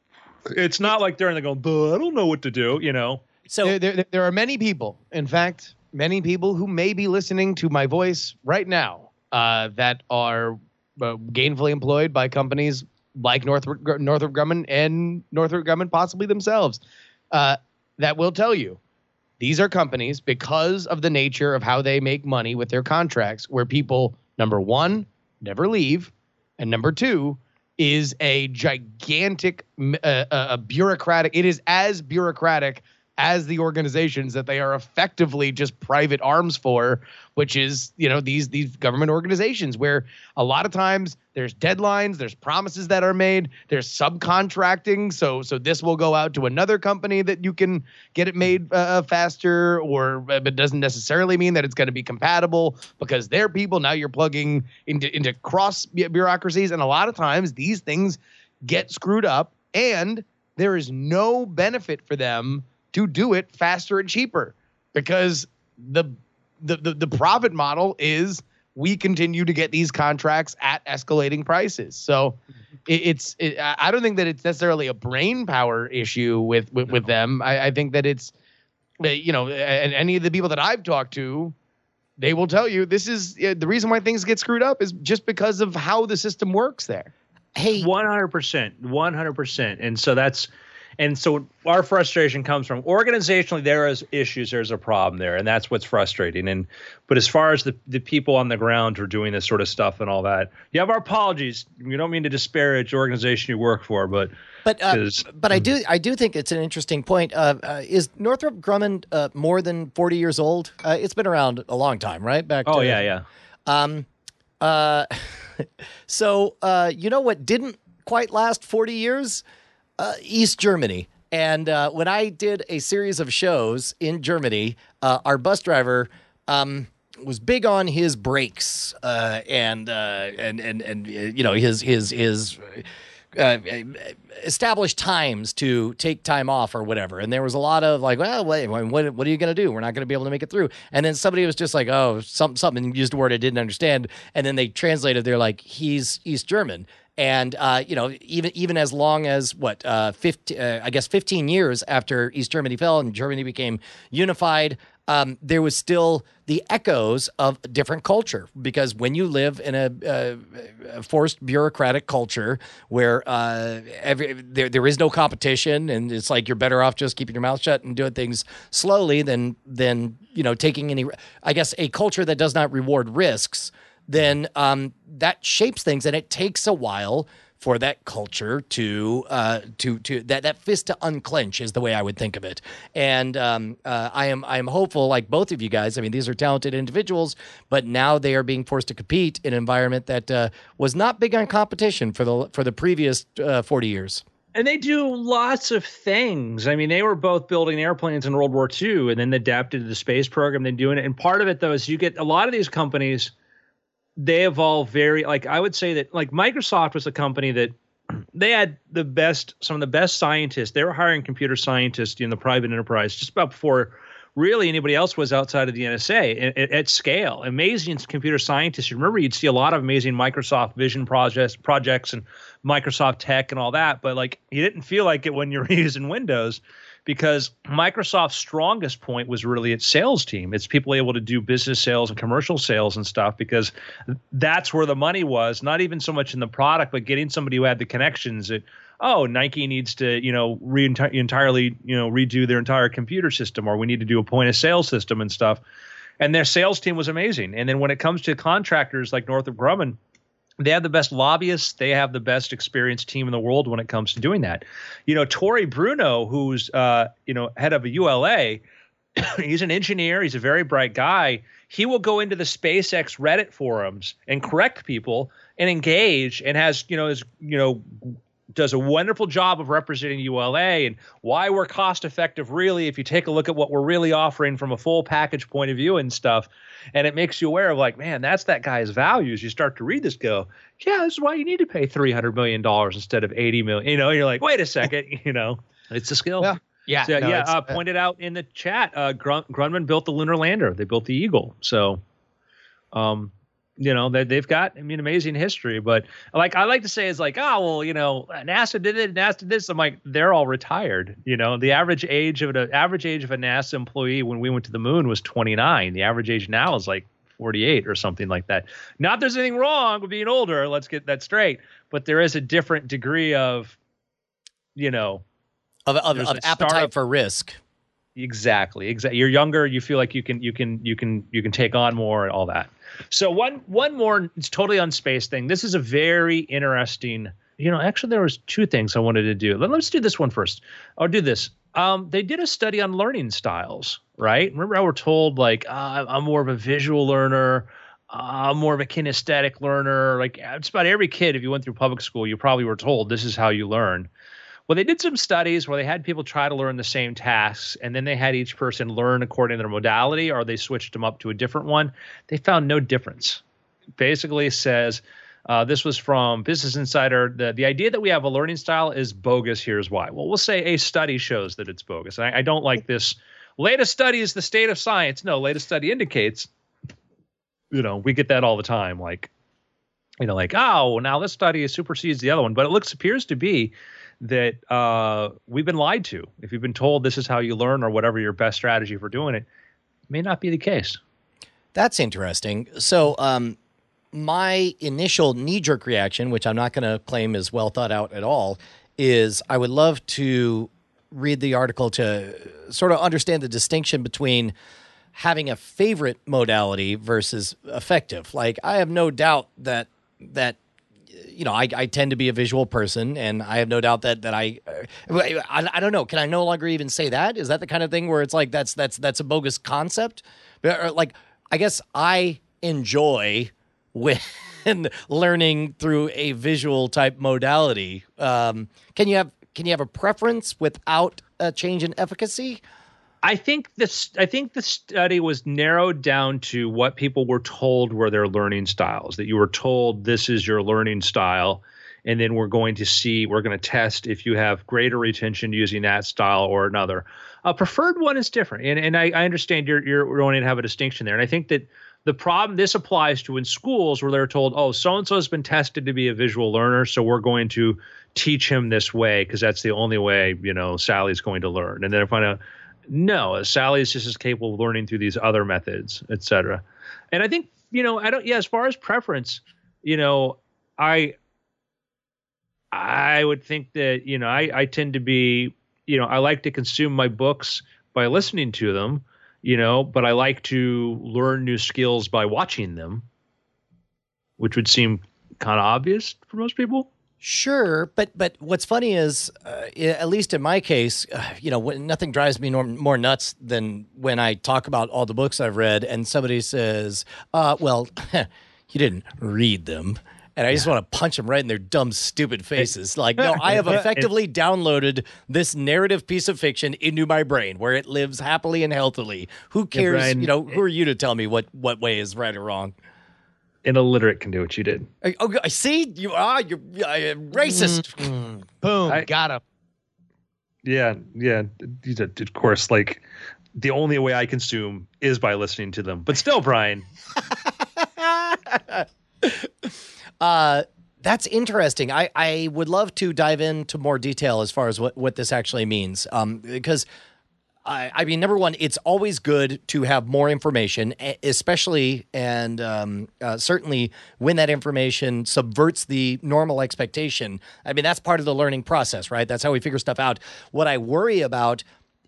It's not like they're in there going, "Duh, I don't know what to do," you know. So There, there, there are many people, in fact, many people who may be listening to my voice right now uh, that are uh, gainfully employed by companies like Northrop, Northrop Grumman and Northrop Grumman possibly themselves uh, that will tell you these are companies, because of the nature of how they make money with their contracts, where people, number one, never leave, and number two, is a gigantic uh, uh, bureaucratic. It is as bureaucratic as the organizations that they are effectively just private arms for, which is, you know, these these government organizations where a lot of times there's deadlines, there's promises that are made, there's subcontracting. So so this will go out to another company that you can get it made uh, faster, or but it doesn't necessarily mean that it's going to be compatible because they're people. Now you're plugging into into cross bureaucracies, and a lot of times these things get screwed up, and there is no benefit for them to do it faster and cheaper because the the the, the profit model is we continue to get these contracts at escalating prices. So it, it's it, I don't think that it's necessarily a brain power issue with with, with them. I, I think that it's you know, and any of the people that I've talked to, they will tell you this is uh, the reason why things get screwed up is just because of how the system works there. hey, one hundred percent, one hundred percent. And so that's, and so our frustration comes from organizationally, there is issues, there's a problem there, and that's what's frustrating. And, but as far as the, the people on the ground who are doing this sort of stuff and all that, you have our apologies. We don't mean to disparage the organization you work for, but But uh, 'cause- but I do I do think it's an interesting point. Uh, uh, is Northrop Grumman uh, more than forty years old? Uh, it's been around a long time, right? Back. oh to, yeah, yeah. Um, uh, so uh, you know what didn't quite last forty years? Uh, East Germany. And uh, when I did a series of shows in Germany, uh, our bus driver um, was big on his brakes uh, and uh, and and and uh, you know his his his. Uh, established times to take time off or whatever. And there was a lot of like, well, wait, what, what are you going to do? We're not going to be able to make it through. And then somebody was just like, oh, something, something, used a word I didn't understand. And then they translated, they're like, he's East German. And, uh, you know, even even as long as, what, uh, fifty, uh, I guess fifteen years after East Germany fell and Germany became unified, um, there was still the echoes of a different culture, because when you live in a, a, a forced bureaucratic culture where uh, every, there there is no competition, and it's like you're better off just keeping your mouth shut and doing things slowly than than you know taking any. I guess a culture that does not reward risks, then um, that shapes things, and it takes a while for that culture to uh, to to that that fist to unclench is the way I would think of it. And um, uh, I am I am hopeful, like both of you guys. I mean, these are talented individuals, but now they are being forced to compete in an environment that uh, was not big on competition for the for the previous uh, forty years. And they do lots of things. I mean, they were both building airplanes in World War Two, and then adapted to the space program. They're doing it, and part of it though is you get a lot of these companies. They evolve very, like, I would say that, like, Microsoft was a company that they had the best, some of the best scientists. They were hiring computer scientists in the private enterprise just about before really anybody else was outside of the N S A at, at scale. Amazing computer scientists. You remember, you'd see a lot of amazing Microsoft Vision projects, projects and Microsoft Tech and all that, but, like, you didn't feel like it when you were using Windows. Because Microsoft's strongest point was really its sales team. It's people able to do business sales and commercial sales and stuff, because that's where the money was, not even so much in the product, but getting somebody who had the connections that, oh, Nike needs to, you know, re- entirely, you know, redo their entire computer system, or we need to do a point of sale system and stuff. And their sales team was amazing. And then when it comes to contractors like Northrop Grumman, they have the best lobbyists. They have the best experienced team in the world when it comes to doing that. You know, Tory Bruno, who's, uh, you know, head of a U L A, he's an engineer. He's a very bright guy. He will go into the SpaceX Reddit forums and correct people and engage, and has, you know, is, you know, does a wonderful job of representing U L A and why we're cost effective, really, if you take a look at what we're really offering from a full package point of view and stuff. And it makes you aware of, like, man, that's that guy's values. You start to read this, go, yeah, this is why you need to pay three hundred million dollars instead of eighty million dollars. You know, you're like, wait a second, you know, it's a skill. Well, yeah. So, no, yeah. it's, Uh, uh, pointed out in the chat, uh, Grun- Grumman built the lunar lander. They built the Eagle. So, um, you know, they, they've got, I mean, amazing history. But, like, I like to say is like, oh, well, you know, NASA did it, NASA did this. I'm like, they're all retired. You know, the average age of the average age of a NASA employee when we went to the moon was twenty-nine. The average age now is like forty-eight or something like that. Not there's anything wrong with being older. Let's get that straight. But there is a different degree of, you know, Of, of, of appetite startup- for risk. Exactly. Exactly. You're younger. You feel like you can, you can, you can, you can take on more and all that. So one, one more, it's totally on space thing. This is a very interesting, you know, actually there was two things I wanted to do. Let, let's do this one first. I'll do this. Um, they did a study on learning styles, right? Remember how we're told, like, uh, I'm more of a visual learner. Uh, I'm more of a kinesthetic learner. Like, just about every kid, if you went through public school, you probably were told this is how you learn. Well, they did some studies where they had people try to learn the same tasks, and then they had each person learn according to their modality, or they switched them up to a different one. They found no difference. Basically says, uh, this was from Business Insider, the, the idea that we have a learning style is bogus. Here's why. Well, we'll say a study shows that it's bogus. And I, I don't like this. Latest study is the state of science. No, latest study indicates, you know, we get that all the time. Like, you know, like, oh, now this study supersedes the other one. But it looks appears to be that uh, we've been lied to. If you've been told this is how you learn or whatever your best strategy for doing it, it may not be the case. That's interesting. So um, my initial knee-jerk reaction, which I'm not going to claim is well thought out at all, is I would love to read the article to sort of understand the distinction between having a favorite modality versus effective. Like, I have no doubt that that you know, I, I tend to be a visual person, and I have no doubt that that I, uh, I, I don't know. Can I no longer even say that? Is that the kind of thing where it's like that's that's that's a bogus concept? Or like, I guess I enjoy when learning through a visual type modality. Um, can you have can you have a preference without a change in efficacy? I think this. I think the study was narrowed down to what people were told were their learning styles. That you were told this is your learning style, and then we're going to see, we're going to test if you have greater retention using that style or another. A preferred one is different, and and I, I understand you're you're wanting to have a distinction there. And I think that the problem this applies to in schools where they're told, oh, so and so has been tested to be a visual learner, so we're going to teach him this way because that's the only way, you know, Sally's going to learn. And then if I know. no, Sally is just as capable of learning through these other methods, et cetera. And I think, you know, I don't, yeah, as far as preference, you know, I, I would think that, you know, I, I tend to be, you know, I like to consume my books by listening to them, you know, but I like to learn new skills by watching them, which would seem kind of obvious for most people. Sure, but but what's funny is, uh, at least in my case, uh, you know, when, nothing drives me nor- more nuts than when I talk about all the books I've read and somebody says, uh, well, you didn't read them. And I just yeah. want to punch them right in their dumb, stupid faces. Like, no, I have effectively downloaded this narrative piece of fiction into my brain where it lives happily and healthily. Who cares? Yeah, Brian, you know, who are you to tell me what, what way is right or wrong? An illiterate can do what you did. I, oh, I see. You are you're uh, racist. Mm-hmm. Boom, I, got him. Yeah, yeah. Of course, like the only way I consume is by listening to them. But still, Brian. uh, that's interesting. I, I would love to dive into more detail as far as what, what this actually means. Um, because. I, I mean, number one, it's always good to have more information, especially and um, uh, certainly when that information subverts the normal expectation. I mean, that's part of the learning process, right? That's how we figure stuff out. What I worry about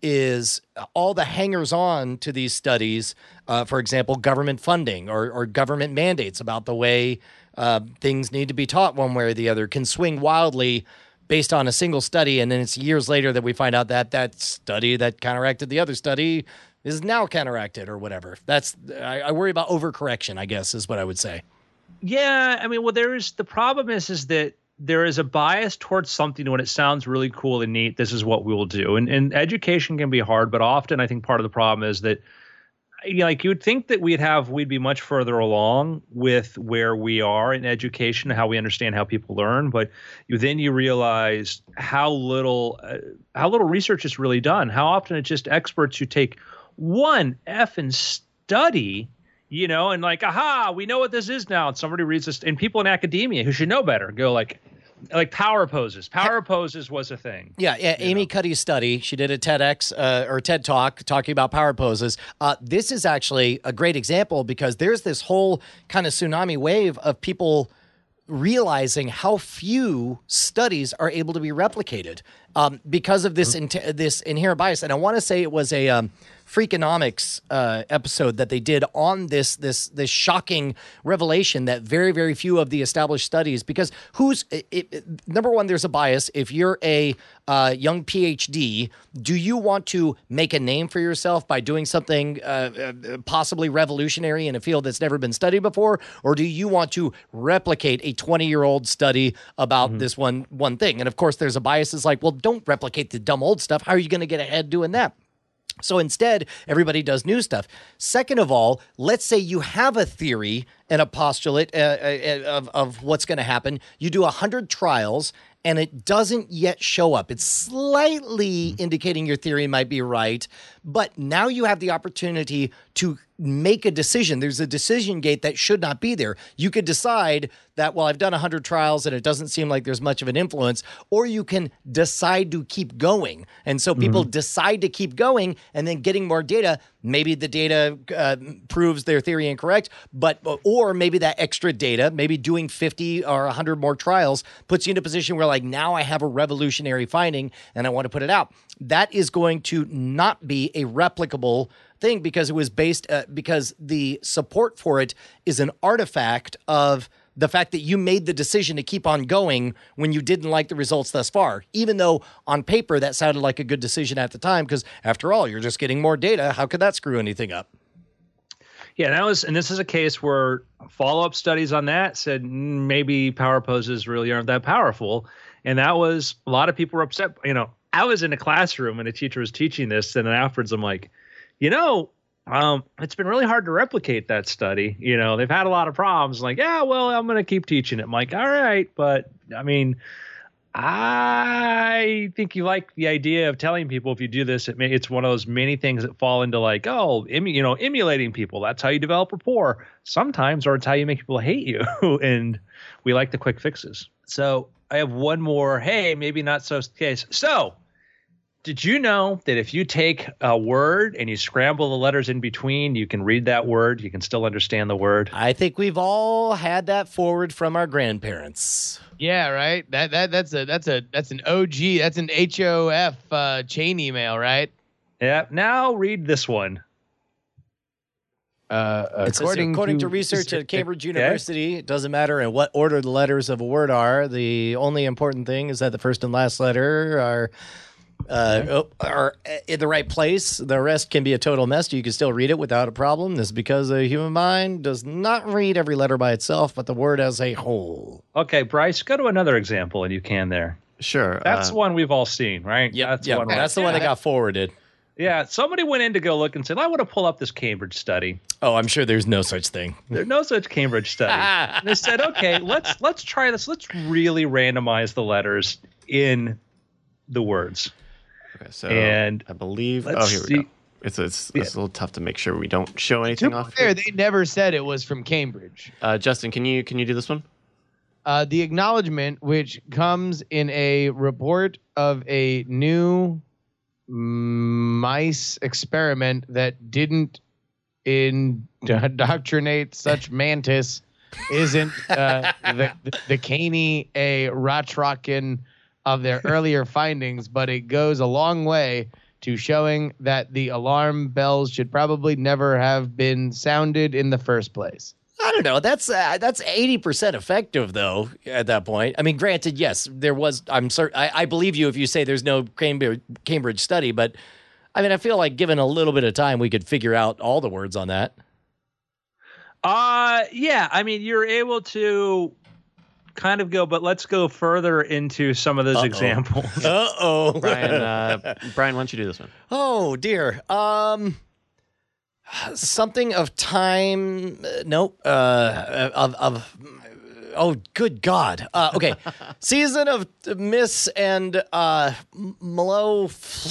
is all the hangers-on to these studies, uh, for example, government funding or, or government mandates about the way uh, things need to be taught one way or the other can swing wildly based on a single study, and then it's years later that we find out that that study that counteracted the other study is now counteracted or whatever. That's I, I worry about overcorrection, I guess, is what I would say. Yeah, I mean, well, there's the problem is is that there is a bias towards something when it sounds really cool and neat. This is what we will do, and and education can be hard, but often I think part of the problem is that. You know, like you would think that we'd have, we'd be much further along with where we are in education, how we understand how people learn. But you, then you realize how little, uh, how little research is really done. How often it's just experts who take one effing study, you know, and like, aha, we know what this is now. And somebody reads this, and people in academia who should know better go like, like power poses. Power poses was a thing. Yeah, yeah. Amy know? Cuddy's study, she did a TEDx uh, or TED Talk talking about power poses. Uh, this is actually a great example because there's this whole kind of tsunami wave of people realizing how few studies are able to be replicated um, because of this mm-hmm. in- this inherent bias. And I want to say it was a um, Freakonomics uh, episode that they did on this this this shocking revelation that very very few of the established studies, because who's it, it, number one, there's a bias. If you're a uh, young PhD, do you want to make a name for yourself by doing something uh, possibly revolutionary in a field that's never been studied before, or do you want to replicate a twenty year old study about mm-hmm. this one one thing? And of course, there's a bias. It's like, well, don't replicate the dumb old stuff. How are you going to get ahead doing that? So instead, everybody does new stuff. Second of all, let's say you have a theory and a postulate uh, uh, of, of what's going to happen. You do one hundred trials, and it doesn't yet show up. It's slightly indicating your theory might be right, but now you have the opportunity to make a decision. There's a decision gate that should not be there. You could decide that, well, I've done one hundred trials and it doesn't seem like there's much of an influence, or you can decide to keep going. And so people mm-hmm. decide to keep going and then getting more data. Maybe the data uh, proves their theory incorrect, but or maybe that extra data, maybe doing fifty or one hundred more trials puts you in a position where like now I have a revolutionary finding and I want to put it out. That is going to not be a replicable thing because it was based uh, because the support for it is an artifact of the fact that you made the decision to keep on going when you didn't like the results thus far, even though on paper that sounded like a good decision at the time, because after all, you're just getting more data. How could that screw anything up? Yeah, that was, and this is a case where follow-up studies on that said mm, maybe power poses really aren't that powerful. And that was, a lot of people were upset. You know, I was in a classroom and a teacher was teaching this, and then afterwards I'm like, you know, um, it's been really hard to replicate that study. You know, they've had a lot of problems. Like, yeah, well, I'm going to keep teaching it. I'm like, all right, but I mean, I think you like the idea of telling people if you do this, it may, it's one of those many things that fall into like, oh, emu, you know, emulating people. That's how you develop rapport sometimes, or it's how you make people hate you. And we like the quick fixes. So I have one more, hey, maybe not so case. So Did you know that if you take a word and you scramble the letters in between, you can read that word? You can still understand the word. I think we've all had that forward from our grandparents. Yeah, right. That that that's a that's a that's an O G. That's an H O F uh, chain email, right? Yeah. Now read this one. Uh, It says, according, according to, to research at Cambridge Okay. University, it doesn't matter in what order the letters of a word are. The only important thing is that the first and last letter are uh, are in the right place. The rest can be a total mess. You can still read it without a problem. This is because the human mind does not read every letter by itself, but the word as a whole. Okay, Bryce, go to another example, and you can there. Sure. That's uh, one we've all seen, right? Yep, That's yep, one. that's the one that got forwarded. Yeah, somebody went in to go look and said, I want to pull up this Cambridge study. Oh, I'm sure there's no such thing. There's no such Cambridge study. And they said, okay, let's let's try this. Let's really randomize the letters in the words. Okay, so And I believe. Oh, let's here we see- go. It's it's, Yeah. it's a little tough to make sure we don't show To anything be off. fair, they never said it was from Cambridge. Uh, Justin, can you can you do this one? Uh, the acknowledgement, which comes in a report of a new mice experiment that didn't indoctrinate such mantis, isn't uh, the, the caney a Rotrocken of their earlier findings, but it goes a long way to showing that the alarm bells should probably never have been sounded in the first place. I don't know. That's uh, that's eighty percent effective, though. At that point, I mean, granted, yes, there was. I'm certain. I, I believe you if you say there's no Cambridge Cambridge study, but I mean, I feel like given a little bit of time, we could figure out all the words on that. Uh, yeah, I mean, you're able to kind of go, but let's go further into some of those Uh-oh. examples. Uh oh, Brian, uh, Brian, why don't you do this one? Oh dear. Um, something of time. Uh, nope. Uh, of of. Oh, good God. Uh, okay. Season of Miss and uh, Malo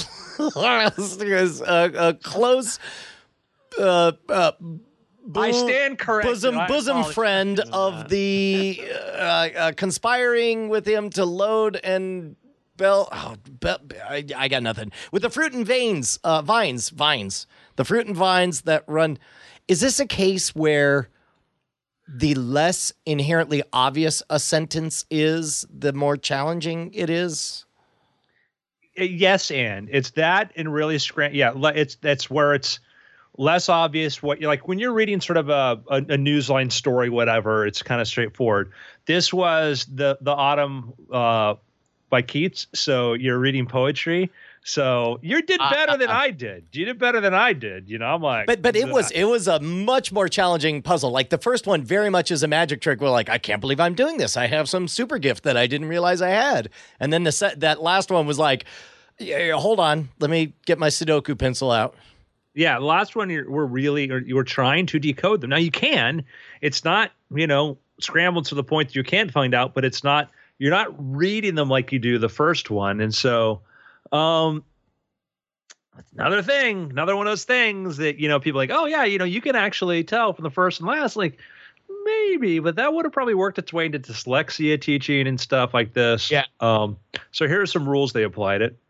is a, a close uh, uh, bo- I stand corrected. bosom I bosom apologize. friend of the uh, uh, conspiring with him to load and bell. Oh, be- I, I got nothing with the fruit and veins, uh, vines, vines, the fruit and vines that run. Is this a case where the less inherently obvious a sentence is, the more challenging it is? Yes, and it's that and really scram. Yeah, le- it's that's where it's less obvious what you're like when you're reading sort of a, a, a newsline story, whatever. It's kind of straightforward. This was the the autumn uh, by Keats, so you're reading poetry. So you did better than I did. You did better than I did. You know, I'm like, But but it was it was a much more challenging puzzle. Like the first one very much is a magic trick. We're like, I can't believe I'm doing this. I have some super gift that I didn't realize I had. And then the set, that last one was like, yeah, yeah, hold on, let me get my Sudoku pencil out. Yeah, the last one you're, we're really or you were trying to decode them. Now you can. It's not, you know, scrambled to the point that you can't find out, but it's not. You're not reading them like you do the first one, and so. Um, another thing, another one of those things that, you know, people are like, oh yeah, you know, you can actually tell from the first and last, like maybe, but that would have probably worked its way into dyslexia teaching and stuff like this. Yeah. Um, so here are some rules they applied it.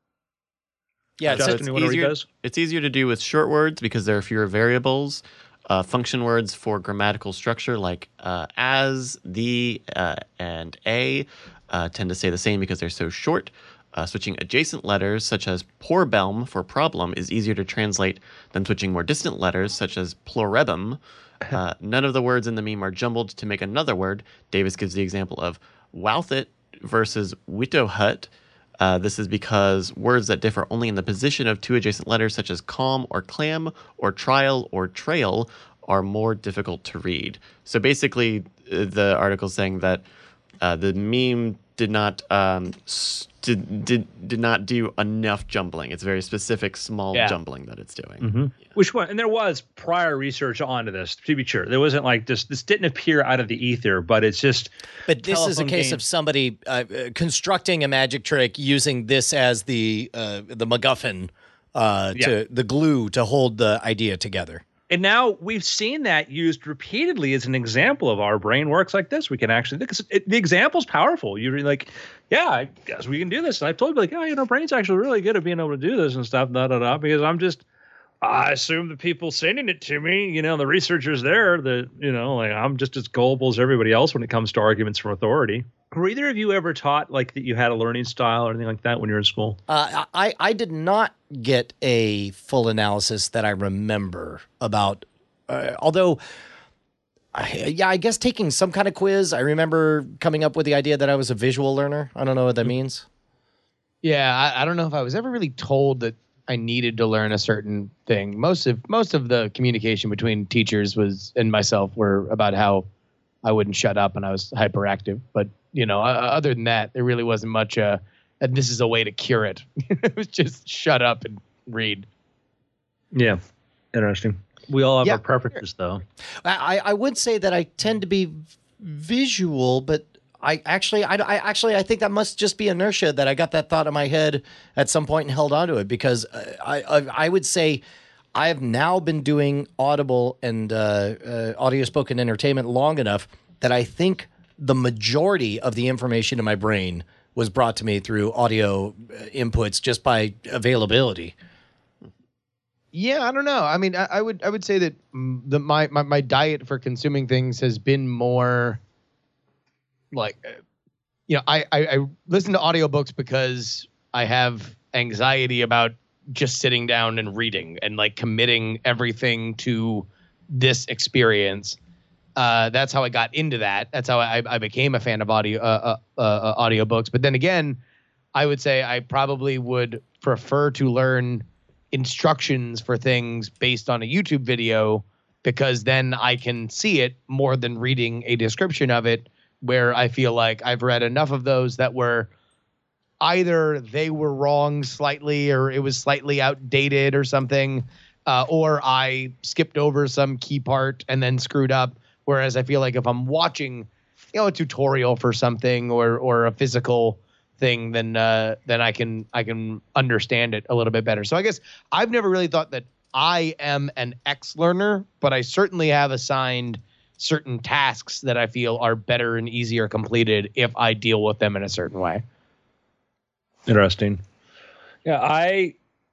Yeah, So so Justin, you want to read easier- those? It's easier to do with short words because there are fewer variables. Uh, function words for grammatical structure like uh, as, the, uh, and a uh, tend to stay the same because they're so short. Uh, switching adjacent letters, such as porbelm for problem, is easier to translate than switching more distant letters, such as plorebum. Uh, none of the words in the meme are jumbled to make another word. Davis gives the example of wowthit versus witohut. Uh, this is because words that differ only in the position of two adjacent letters, such as calm or clam or trial or trail, are more difficult to read. So basically, uh, the article is saying that uh, the meme did not um, s- did, did did not do enough jumbling. It's very specific, small Yeah. jumbling that it's doing. Mm-hmm. Which one? And there was prior research onto this, to be sure. There wasn't like this. This didn't appear out of the ether, but it's just. But this is a telephone case game. of somebody uh, uh, constructing a magic trick using this as the uh, the MacGuffin, uh, Yeah. to the glue to hold the idea together. And now we've seen that used repeatedly as an example of our brain works like this. We can actually, because it, the example's powerful. You're like, yeah, I guess we can do this. And I've told you, like, oh, you know, brain's actually really good at being able to do this and stuff, da da da. Because I'm just, I assume the people sending it to me, you know, the researchers there, that, you know, like I'm just as gullible as everybody else when it comes to arguments from authority. Were either of you ever taught like that you had a learning style or anything like that when you were in school? Uh, I, I did not get a full analysis that I remember about, uh, although, I, yeah, I guess taking some kind of quiz. I remember coming up with the idea that I was a visual learner. I don't know what that means. Yeah, I, I don't know if I was ever really told that I needed to learn a certain thing. Most of most of the communication between teachers was and myself were about how I wouldn't shut up and I was hyperactive. But, you know, uh, other than that, there really wasn't much, uh, and this is a way to cure it. It was just shut up and read. Yeah. Interesting. We all have Yeah. our preferences, though. I, I would say that I tend to be visual, but I actually, I, I actually, I think that must just be inertia that I got that thought in my head at some point and held on to it, because I, I, I would say I have now been doing Audible and uh, uh, audio spoken entertainment long enough that I think the majority of the information in my brain was brought to me through audio inputs just by availability. Yeah, I don't know. I mean, I, I would I would say that mm, the my, my my diet for consuming things has been more like, uh, you know, I, I I listen to audiobooks because I have anxiety about just sitting down and reading and like committing everything to this experience. Uh, that's how I got into that. That's how I, I became a fan of audio uh, uh, uh, audiobooks. But then again, I would say I probably would prefer to learn instructions for things based on a YouTube video, because then I can see it more than reading a description of it, where I feel like I've read enough of those that were either they were wrong slightly or it was slightly outdated or something, uh, or I skipped over some key part and then screwed up. Whereas I feel like if I'm watching, you know, a tutorial for something or or a physical thing, then uh, then I can I can understand it a little bit better. So I guess I've never really thought that I am an X learner, but I certainly have assigned certain tasks that I feel are better and easier completed if I deal with them in a certain way. Interesting. Yeah, I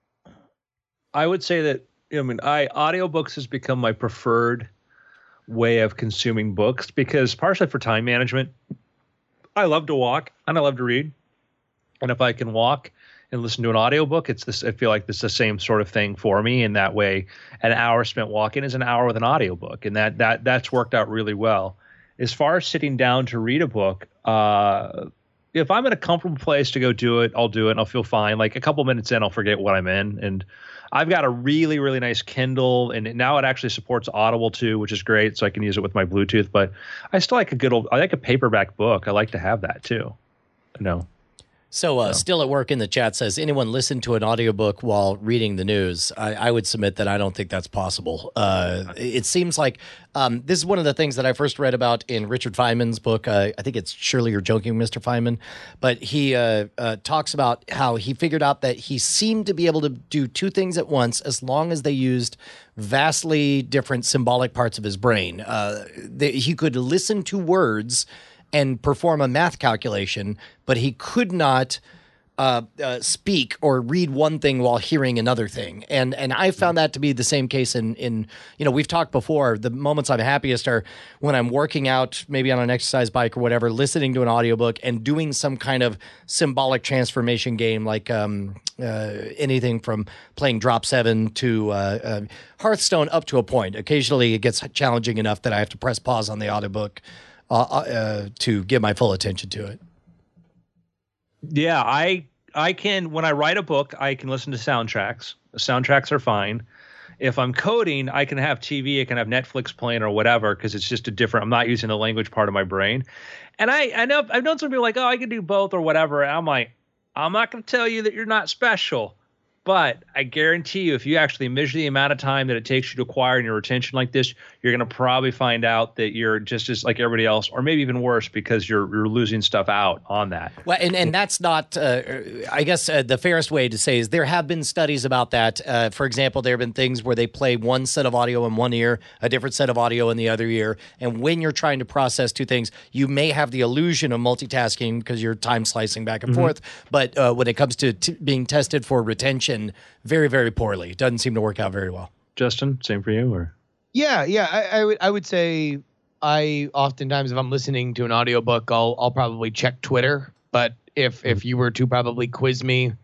I would say that, I mean, I audiobooks has become my preferred way of consuming books, because partially for time management. I love to walk and I love to read. And if I can walk and listen to an audiobook, it's this, I feel like this is the same sort of thing for me. In that way, an hour spent walking is an hour with an audiobook. And that that that's worked out really well. As far as sitting down to read a book, uh, if I'm in a comfortable place to go do it, I'll do it and I'll feel fine. Like a couple minutes in, I'll forget what I'm in. And I've got a really, really nice Kindle, and now it actually supports Audible too, which is great. So I can use it with my Bluetooth, but I still like a good old, I like a paperback book. I like to have that too. No. So uh, No. Still at Work in the chat says, anyone listen to an audiobook while reading the news? I, I would submit that I don't think that's possible. Uh, it seems like um, this is one of the things that I first read about in Richard Feynman's book. Uh, I think it's Surely You're Joking, Mister Feynman. But he uh, uh, talks about how he figured out that he seemed to be able to do two things at once as long as they used vastly different symbolic parts of his brain. Uh, they, he could listen to words and perform a math calculation, but he could not uh, uh, speak or read one thing while hearing another thing. And and I found that to be the same case in, in, you know, we've talked before, the moments I'm happiest are when I'm working out, maybe on an exercise bike or whatever, listening to an audiobook and doing some kind of symbolic transformation game, like um, uh, anything from playing Drop seven to uh, uh, Hearthstone up to a point. Occasionally it gets challenging enough that I have to press pause on the audiobook Uh, uh, to give my full attention to it. Yeah, I I can, when I write a book, I can listen to soundtracks. The soundtracks are fine. If I'm coding, I can have T V, I can have Netflix playing or whatever, because it's just a different, I'm not using the language part of my brain. And I, I know, I've known some people like, oh, I can do both or whatever. And I'm like, I'm not going to tell you that you're not special, But I guarantee you, if you actually measure the amount of time that it takes you to acquire and your retention like this, you're going to probably find out that you're just as like everybody else, or maybe even worse, because you're you're losing stuff out on that. Well, and, and that's not, uh, I guess uh, the fairest way to say is there have been studies about that. Uh, for example, there have been things where they play one set of audio in one ear, a different set of audio in the other ear. And when you're trying to process two things, you may have the illusion of multitasking because you're time slicing back and mm-hmm. forth. But uh, when it comes to t- being tested for retention, very, very poorly. It doesn't seem to work out very well. Justin, same for you, or? Yeah, yeah. I, I would I would say I oftentimes, if I'm listening to an audiobook, I'll I'll probably check Twitter. But if mm-hmm. if you were to probably quiz me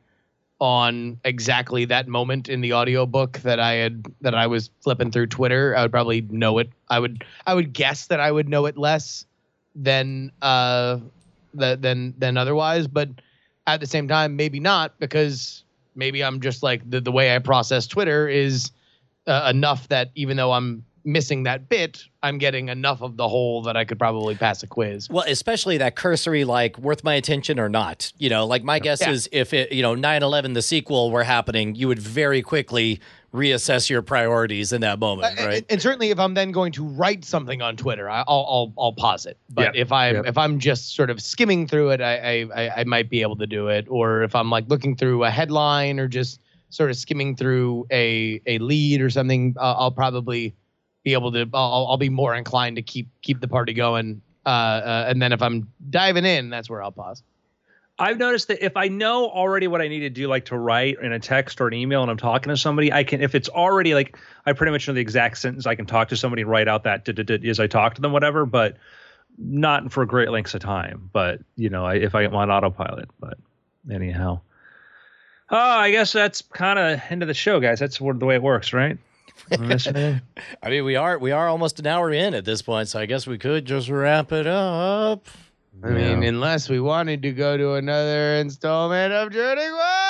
on exactly that moment in the audiobook that I had that I was flipping through Twitter, I would probably know it. I would I would guess that I would know it less than uh the, than than otherwise. But at the same time, maybe not, because maybe I'm just like the, the way I process Twitter is uh, enough that even though I'm missing that bit, I'm getting enough of the whole that I could probably pass a quiz. Well, especially that cursory, like, worth my attention or not. You know, like my guess yeah. is if it, you know, nine eleven, the sequel were happening, you would very quickly reassess your priorities in that moment, uh, right? And, and certainly if I'm then going to write something on Twitter, I- I'll I'll I'll pause it. But yeah. if I'm yeah. if I'm just sort of skimming through it, I, I I might be able to do it. Or if I'm like looking through a headline or just sort of skimming through a a lead or something, uh, I'll probably be able to. I'll I'll be more inclined to keep keep the party going. Uh, uh, and then if I'm diving in, that's where I'll pause. I've noticed that if I know already what I need to do, like to write in a text or an email and I'm talking to somebody, I can, if it's already like, I pretty much know the exact sentence, I can talk to somebody and write out that as I talk to them, whatever, but not for great lengths of time. But, you know, I, if I get on autopilot, but anyhow. Oh, I guess that's kind of end of the show, guys. That's the way it works, right? I mean, we are, we are almost an hour in at this point, so I guess we could just wrap it up. I mean, yeah. unless we wanted to go to another installment of Journey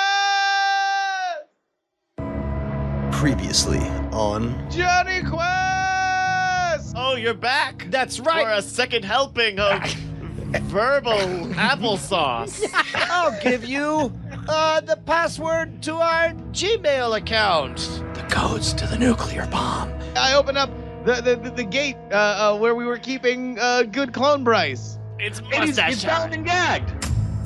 Quest! Previously on Johnny Quest! Oh, you're back. That's right. For a second helping of verbal applesauce. I'll give you uh, the password to our Gmail account. The codes to the nuclear bomb. I opened up the, the, the, the gate uh, uh, where we were keeping uh, good Clone Bryce. It's mustache. It's bound and gagged.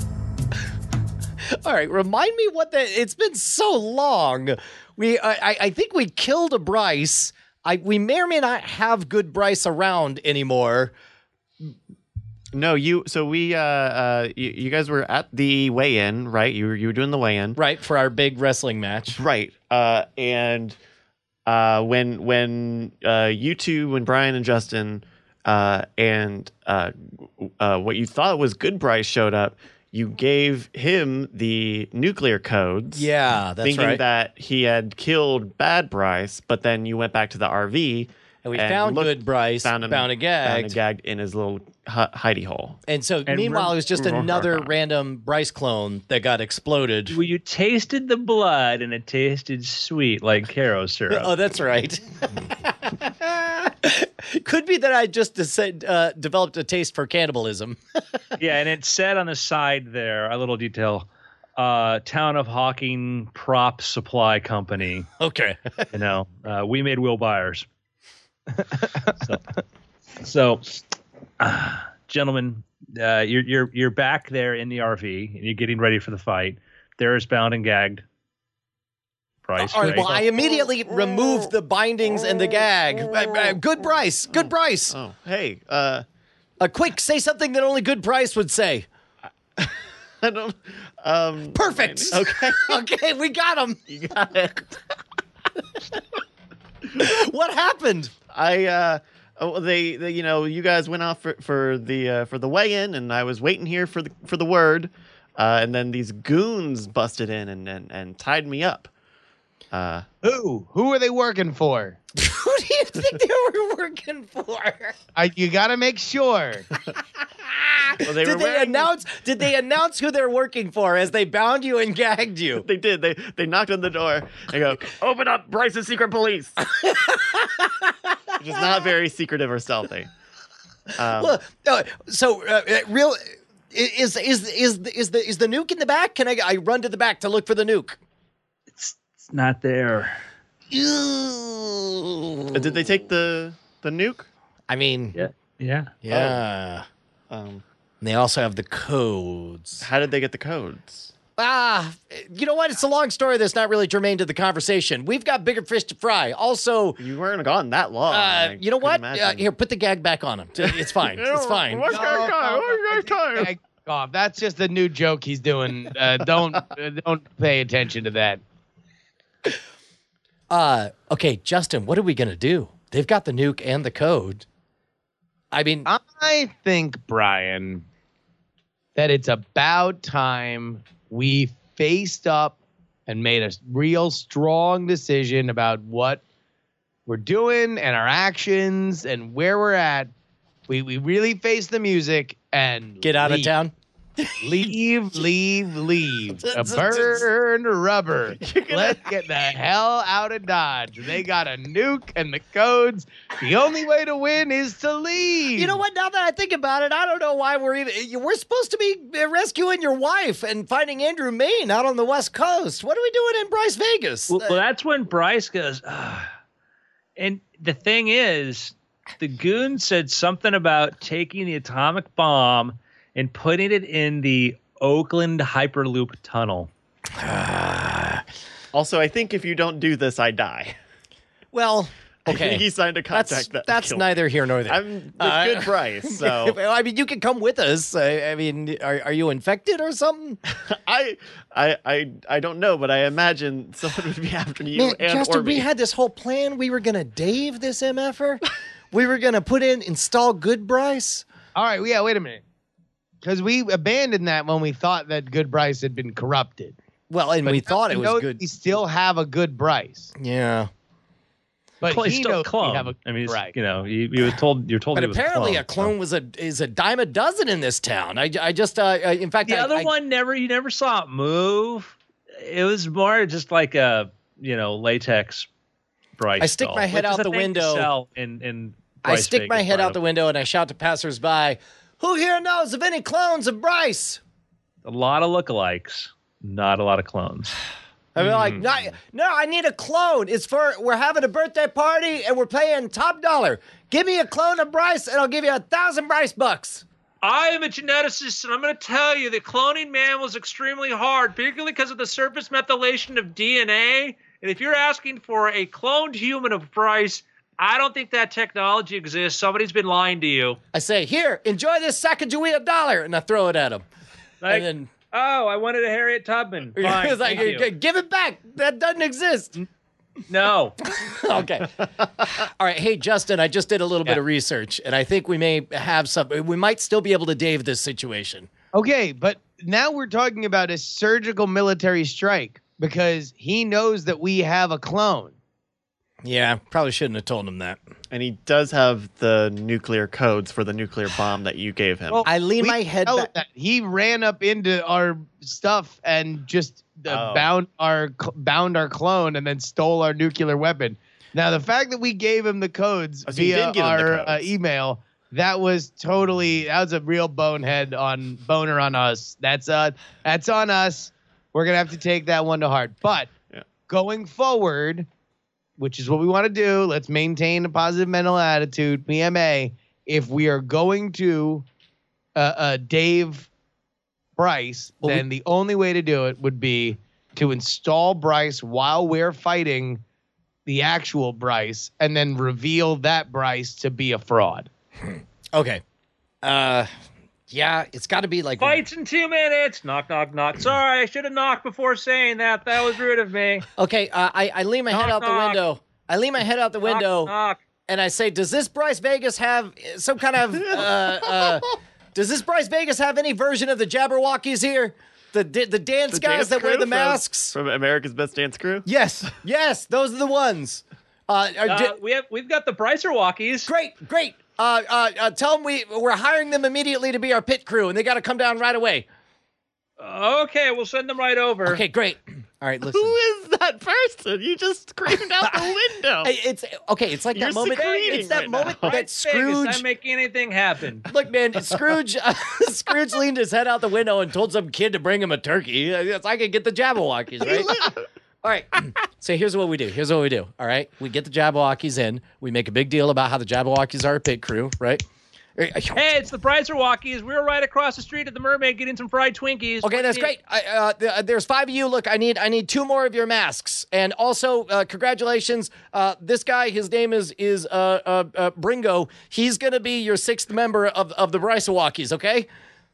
All right, remind me what the. It's been so long. We, I, I think we killed a Bryce. I, we may or may not have good Bryce around anymore. No, you. So we, uh, uh, you, you guys were at the weigh-in, right? You were, you were doing the weigh-in, right, for our big wrestling match, right? Uh, and uh, when when uh, you two, when Brian and Justin. Uh, and uh, uh, what you thought was good Bryce showed up, you gave him the nuclear codes. Yeah, that's thinking right. that he had killed bad Bryce, but then you went back to the R V. And we and found looked, good Bryce, found him, bound and gagged. Bound and gagged in his little hi- hidey hole. And so, and meanwhile, it was just another random Bryce clone that got exploded. Well, you tasted the blood, and it tasted sweet like Caro syrup. Oh, that's right. Could be that I just uh, developed a taste for cannibalism. Yeah, and it said on the side there, a little detail, uh, Town of Hawking Prop Supply Company. Okay. You know, uh, we made Will Byers. so, so uh, gentlemen, uh, you're you're you're back there in the R V and you're getting ready for the fight. There is bound and gagged Bryce. All right, right? well, I immediately removed the bindings and the gag. Uh, uh, good Bryce, good Bryce. Oh, hey, uh, uh, quick, say something that only good Bryce would say. I don't. Um, Perfect. Okay, okay, we got him. You got it. What happened? I uh oh, they, they you know you guys went off for, for the uh, for the weigh-in, and I was waiting here for the for the word, uh, and then these goons busted in and and, and tied me up. Uh, Who? Who are they working for? Who do you think they were working for? I, you got to make sure. well, they did were they wearing... announce? Did they announce who they're working for as they bound you and gagged you? They did. They they knocked on the door and go, "Open up, Bryce's secret police," which is not very secretive or stealthy. Um, well, uh, so uh, real is is is is the, is the is the nuke in the back? Can I I run to the back to look for the nuke? It's It's not there. Uh, Did they take the the nuke? I mean, Yeah. Yeah. yeah. Um, And they also have the codes. how did they get the codes? Ah, you know what? It's a long story that's not really germane to the conversation. We've got bigger fish to fry. Also, You weren't gone that long. uh, I you know couldn't what? Uh, imagine. here, put the gag back on him. It's fine. It's fine. What's going on? What's going on? Back off. That's just a new joke he's doing. Uh, don't uh, don't pay attention to that. Uh, okay, Justin, what are we gonna do? They've got the nuke and the code. I mean, I think, Brian, that it's about time we faced up and made a real strong decision about what we're doing and our actions and where we're at. We we really face the music and get out leave. of town. Leave, leave, leave. A burn rubber. Let's get the hell out of Dodge. They got a nuke and the codes. The only way to win is to leave. You know what? Now that I think about it, I don't know why we're even. We're supposed to be rescuing your wife and finding Andrew Main out on the West Coast. What are we doing in Bryce Vegas? Well, well, that's when Bryce goes, "Ugh." And the thing is, the goon said something about taking the atomic bomb and putting it in the Oakland Hyperloop tunnel. Also, I think if you don't do this, I die. Well, I okay. think he signed a contract That's, that that's killed neither here nor there. I'm the Uh, good price, so Well, I mean, you can come with us. I, I mean, are, are you infected or something? I, I, I, I don't know, but I imagine someone would be after you Man, and Justin, or me. we had this whole plan. We were gonna Dave this M F er. We were gonna put in install Good Bryce. All right, yeah, wait a minute. Because we abandoned that when we thought that Good Bryce had been corrupted. Well, and But we now thought it we was know good. We still have a Good Bryce. Yeah, But Cl- he still knows clone. we have a I mean, he's, Bryce. you know, you, you was told you're told but he was apparently a a clone. clone was a is a dime a dozen in this town. I, I just uh, uh, in fact The I, other I, one never, you never saw it move. It was more just like a, you know, latex Bryce. I stick doll, my head which is out a the thing to window. sell in in. I Bryce stick my Vegas, head by out the window and I shout to passersby, "Who here knows of any clones of Bryce?" A lot of lookalikes, not a lot of clones. I'm like, Hmm. no, no, I need a clone. It's for, we're having a birthday party and we're paying top dollar. Give me a clone of Bryce and I'll give you a thousand Bryce bucks. I am a geneticist, and I'm going to tell you that cloning man was extremely hard, particularly because of the surface methylation of D N A. And if you're asking for a cloned human of Bryce, I don't think that technology exists. Somebody's been lying to you. I say, here, enjoy this Sacagawea dollar. And I throw it at him. Like, and then oh, I wanted a Harriet Tubman. Fine, it's like, thank you. give it back. That doesn't exist. No. Okay. All right. Hey, Justin, I just did a little bit Yeah. of research and I think we may have some, we might still be able to Dave this situation. Okay, but now we're talking about a surgical military strike because he knows that we have a clone. Yeah, probably shouldn't have told him that. And he does have the nuclear codes for the nuclear bomb that you gave him. Well, I lean we my head know back. that he ran up into our stuff and just uh, Oh. bound our cl- bound our clone and then stole our nuclear weapon. Now the fact that we gave him the codes Oh, so you via did give him the our uh, codes. email, that was totally that was a real bonehead on boner on us. That's uh that's on us. We're gonna have to take that one to heart. But Yeah. going forward, which is what we want to do, let's maintain a positive mental attitude. P M A. If we are going to uh, uh, Dave Bryce, Well, we- then the only way to do it would be to install Bryce while we're fighting the actual Bryce, and then reveal that Bryce to be a fraud. Okay. Uh, yeah, it's got to be like Fights in two minutes. Knock, knock, knock. Sorry, I should have knocked before saying that. That was rude of me. Okay, uh, I I lean my head Knock, out the knock. window. I lean my head out the Knock, window knock. and I say, "Does this Bryce Vegas have some kind of uh, uh, does this Bryce Vegas have any version of the Jabberwockies here? The the, the dance The guys dance that wear crew the from- masks? from America's Best Dance Crew. Yes, yes, those are the ones. Uh, are- Uh, di- we have we've got the Brycer walkies. great, great. Uh, uh, uh, tell them we we're hiring them immediately to be our pit crew, and they got to come down right away. Okay, we'll send them right over. Okay, great. All right, listen. Who is that person? You just screamed out the window. Hey, It's okay. It's like You're that moment. secreting It's that right moment now. that Right, Vegas, Scrooge. I'm making anything happen. Look, man, Scrooge. Uh, Scrooge leaned his head out the window and told some kid to bring him a turkey. I guess I could get the Jabberwockies, right? All right. So here's what we do. Here's what we do. All right. We get the Jabberwockies in. We make a big deal about how the Jabberwockies are a pit crew, right? Hey, it's the Brycerwockies. We were right across the street at the Mermaid getting some fried Twinkies. Okay, that's great. I, uh, th- there's five of you. Look, I need I need two more of your masks. And also, uh, congratulations. Uh, this guy, his name is is uh, uh, uh, Bringo. He's gonna be your sixth member of of the Brycerwockies. Okay.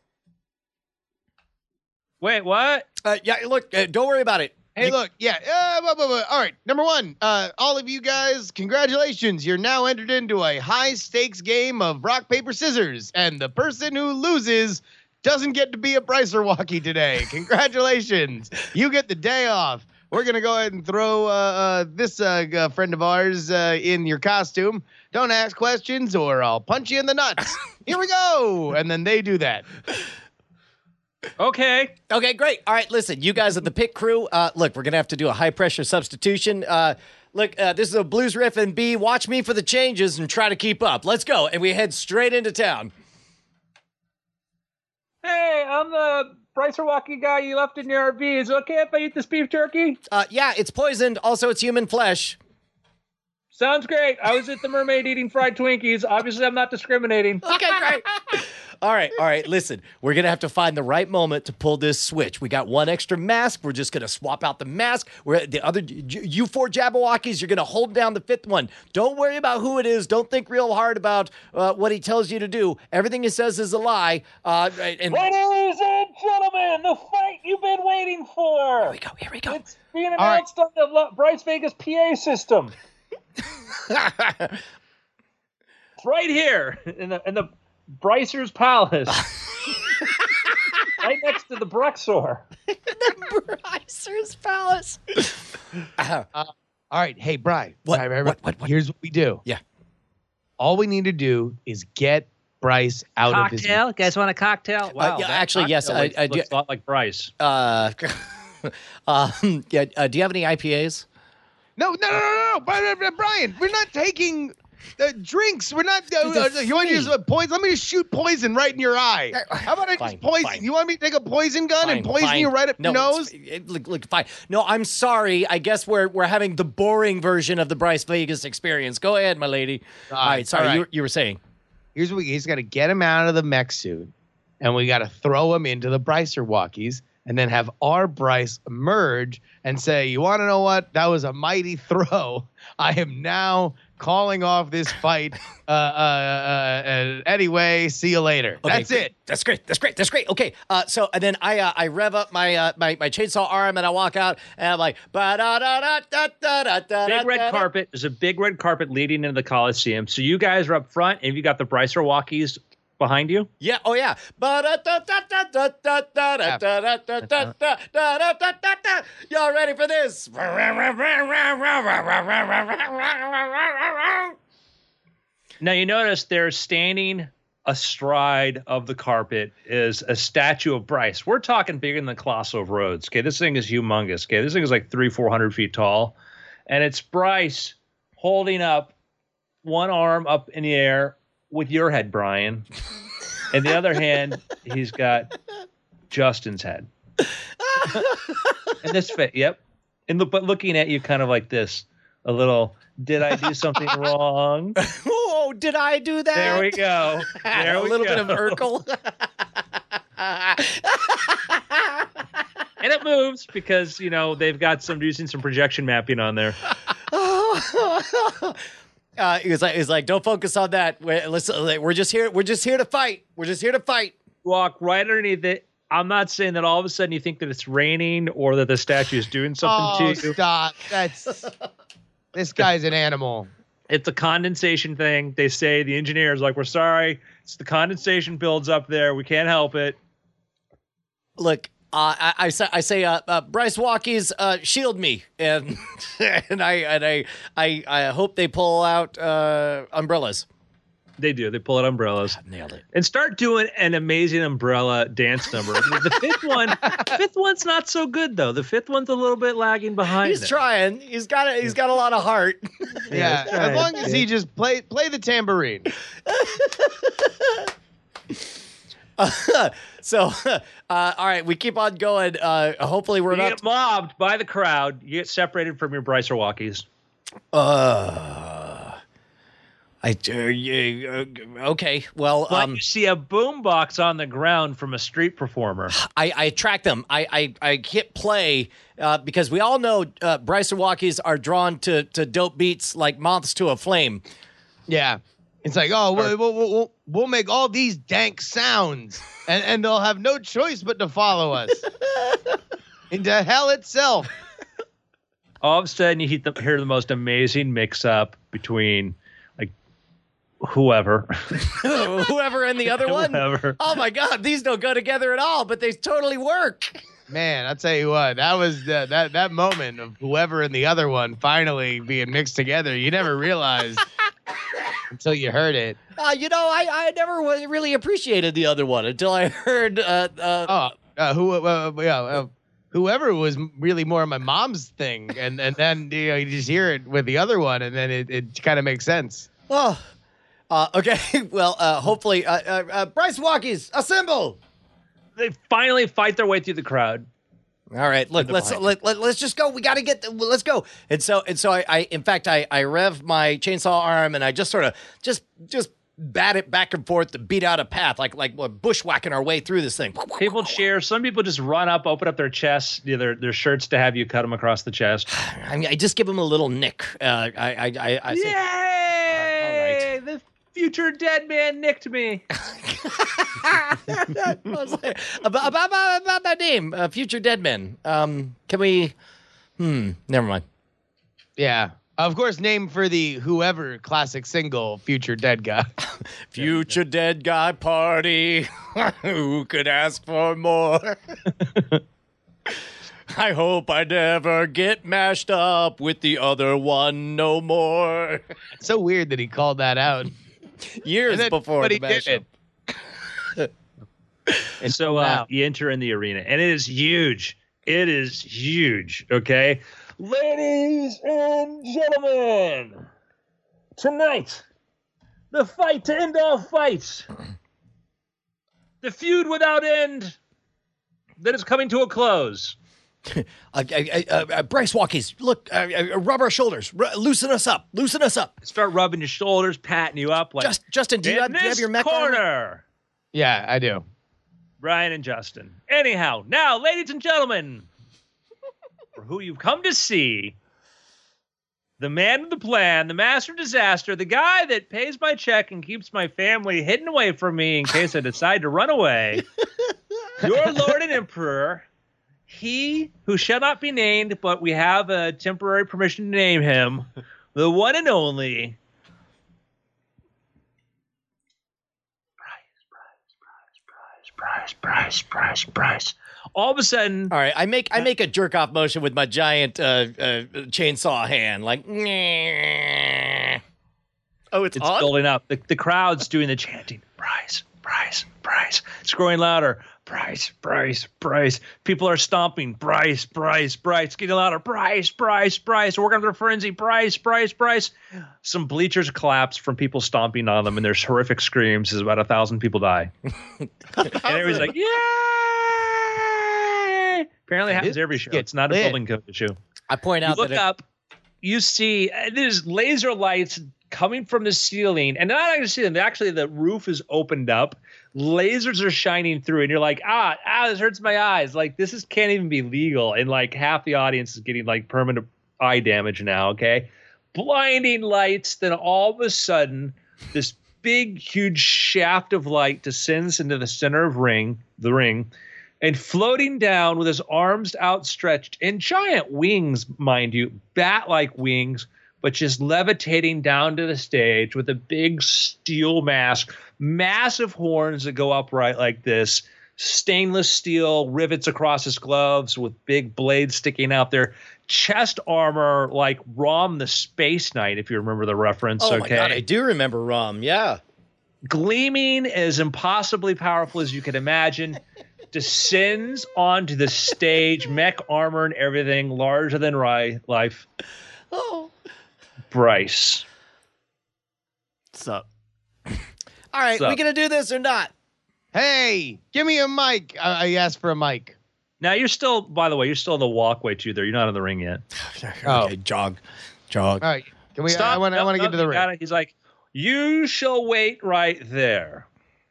Wait, what? Uh, yeah. Look, uh, don't worry about it. Hey, look, yeah. Uh, blah, blah, blah. All right, number one, uh, all of you guys, congratulations. You're now entered into a high-stakes game of rock, paper, scissors, and the person who loses doesn't get to be a Brycerwockie today. Congratulations. You get the day off. We're going to go ahead and throw uh, uh, this uh, uh, friend of ours uh, in your costume. Don't ask questions or I'll punch you in the nuts. Here we go. And then they do that. Okay. Okay, great. All right, listen, you guys at the pit crew, uh, look, we're going to have to do a high-pressure substitution. Uh, look, uh, this is a blues riff, and B, watch me for the changes and try to keep up. Let's go. And we head straight into town. Hey, I'm the Brycerwockie guy you left in your R V. Is it okay if I eat this beef jerky? Uh, yeah, it's poisoned. Also, it's human flesh. Sounds great. I was at the Mermaid eating fried Twinkies. Obviously, I'm not discriminating. Okay, great. All right, all right. Listen, we're going to have to find the right moment to pull this switch. We got one extra mask. We're just going to swap out the mask. We're the other, you four Jabberwockies, you're going to hold down the fifth one. Don't worry about who it is. Don't think real hard about uh, what he tells you to do. Everything he says is a lie. Uh, and Ladies and gentlemen, the fight you've been waiting for. Here we go, here we go. It's being announced right. on the Bryce Vegas P A system. It's right here in the in the Brycer's Palace, right next to the Brexor. The Brycer's Palace. Uh, all right, hey, Bri. What? Bri, Bri, Bri. What, what, what? Here's what we do. Yeah. All we need to do is get Bryce out cocktail? of his. Cocktail? Guys want a cocktail? Wow. Uh, yeah, actually, yes. I, looks, I do. Looks a lot like Bryce. Uh, um, yeah. Uh, do you have any I P As? No, no, no, no, no, Brian, Brian, we're not taking uh, drinks. We're not. Uh, uh, you want to use uh, poison? Let me just shoot poison right in your eye. How about I Fine, just poison? fine. You want me to take a poison gun Fine, and poison fine. you right up no, your nose? It, look, look, fine. No, I'm sorry. I guess we're we're having the boring version of the Bryce Vegas experience. Go ahead, my lady. All right, right sorry. All right. You, you were saying. Here's what we he's got to get him out of the mech suit, and we got to throw him into the Brycerwockies, and then have our Bryce emerge and say, "You want to know what? That was a mighty throw. I am now calling off this fight. Uh, uh, uh, uh, anyway, see you later." Okay, That's great. it. That's great. That's great. That's great. Okay. Uh, so and then I uh, I rev up my uh, my my chainsaw arm and I walk out and I'm like, ba da da da da da da. Big red carpet. There's a big red carpet leading into the Coliseum. So you guys are up front, and you got the Brycerwockies behind you. Yeah. Oh yeah. Ba da da da da da da da da da da da da da da da da. Y'all ready for this? Now you notice they're standing astride of the carpet is a statue of Bryce. We're talking bigger than the Colossal of Rhodes. Okay, this thing is humongous. Okay, this thing is like three, four hundred feet tall, and it's Bryce holding up one arm up in the air with your head, Brian, and the other hand he's got Justin's head. And this fit, yep. And look, but looking at you, kind of like this, a little. Did I do something wrong? Oh, did I do that? There we go. There a we little go. bit of Urkel. And it moves because, you know, they've got some using some projection mapping on there. uh, he was like, he's like, don't focus on that. We're, listen, we're just here. We're just here to fight. We're just here to fight. Walk right underneath it. I'm not saying that all of a sudden you think that it's raining or that the statue is doing something Oh, to you. stop. That's this guy's an animal. It's a condensation thing. They say the engineer's like, we're sorry. It's the condensation builds up there. We can't help it. Look, uh, I, I say, I say, uh, uh, Brycerwockies, uh, shield me, and and I and I, I I hope they pull out uh, umbrellas. They do. They pull out umbrellas. Nailed it. And start doing an amazing umbrella dance number. The fifth one, the fifth one's not so good though. The fifth one's a little bit lagging behind. He's it. trying. He's got a, He's got a lot of heart. Yeah, Yeah, as long as he just play play the tambourine. so, uh, all right, we keep on going. Uh, hopefully, we're You not. get mobbed by the crowd. You get separated from your Bryce or walkies. Uh, I uh, yeah, uh, okay. Well, But um, you see a boombox on the ground from a street performer. I, I track them. I I, I hit play uh, because we all know uh, Bryce Walkies are drawn to to dope beats like moths to a flame. Yeah. It's like, oh, we'll, we'll, we'll, we'll make all these dank sounds, and, and they'll have no choice but to follow us into hell itself. All of a sudden, you hear the, hear the most amazing mix-up between, like, whoever. Whoever and the other one. Whoever. Oh my God, these don't go together at all, but they totally work. Man, I'll tell you what, that was the, that that moment of whoever and the other one finally being mixed together. You never realized until you heard it. Uh, you know, I, I never wa- really appreciated the other one until I heard. Uh, uh, Oh, uh, who? Uh, yeah, uh, whoever was really more my mom's thing, and and then you know you just hear it with the other one, and then it, it kind of makes sense. oh, uh, okay. Well, uh, hopefully, uh, uh, uh, Bryce Walkies, assemble. They finally fight their way through the crowd. All right, look, the let's behind. let, let, let's just go. We got to get. The, let's go. And so and so I, I in fact I I rev my chainsaw arm and I just sort of just just bat it back and forth to beat out a path like like we're bushwhacking our way through this thing. People cheer. Some people just run up, open up their chests, you know, their their shirts to have you cut them across the chest. I mean, I just give them a little nick. Uh, I I I, I say, Yay! all The future dead man nicked me. I was like, about, about, about, about that name, uh, Future Dead Men. Um, can we? Hmm. Never mind. Yeah, of course, name for the whoever classic single, "Future Dead Guy." Future Dead Guy Party. Who could ask for more? I hope I never get mashed up with the other one no more. It's so weird that he called that out. Years And then- before but the he did mashup. it. And so uh, Wow. you enter in the arena, and it is huge. It is huge. Okay, ladies and gentlemen, tonight, the fight to end all fights, the feud without end, that is coming to a close. Uh, uh, uh, uh, Bryce Walkies, look, uh, uh, rub our shoulders, R- loosen us up, loosen us up. Start rubbing your shoulders, patting you up. Like, Just, Justin, do you, in have, do you have this your mech on? corner, Yeah, I do. Brian and Justin. Anyhow, now, ladies and gentlemen, for who you've come to see, the man with the plan, the master disaster, the guy that pays my check and keeps my family hidden away from me in case I decide to run away, your Lord and Emperor, he who shall not be named, but we have a temporary permission to name him, the one and only Bryce, Bryce, Bryce, Bryce. All of a sudden, All right, I make I make a jerk off motion with my giant uh, uh, chainsaw hand, like. "Nyeh." Oh, it's, it's on? building up. The, the crowd's doing the chanting. Bryce, Bryce, Bryce. It's growing louder. Bryce, Bryce, Bryce. People are stomping. Bryce, Bryce, Bryce. It's getting louder. Bryce, Bryce, Bryce. We're going to frenzy. Bryce, Bryce, Bryce. Some bleachers collapse from people stomping on them, and there's horrific screams as about a thousand people die. And everybody's like, yay! Apparently it happens every show. Get It's not a lit. building code issue. I point You out look that it, up, you see uh, there's laser lights coming from the ceiling, and not actually see them. Actually, the roof is opened up. Lasers are shining through, and you're like, ah, ah, this hurts my eyes. Like this is can't even be legal, and like half the audience is getting like permanent eye damage now. Okay, blinding lights. Then all of a sudden, this big, huge shaft of light descends into the center of ring, the ring. And floating down with his arms outstretched and giant wings, mind you, bat-like wings, but just levitating down to the stage with a big steel mask, massive horns that go upright like this, stainless steel rivets across his gloves with big blades sticking out there, chest armor like Rom the Space Knight, if you remember the reference. oh okay, my God, I do remember Rom. Yeah. gleaming as impossibly powerful as you can imagine, descends onto the stage, mech armor and everything, larger than ri- life. Oh. What's Bryce. up? All right, So- we gonna do this or not? Hey, give me a mic. I, I asked for a mic. Now you're still, by the way, you're still in the walkway too. There, you're not in the ring yet. Oh. Okay, jog, jog. All right. Can we? Stop. I want. I Nope, want to nope, get to the you ring. gotta- He's like, you shall wait right there.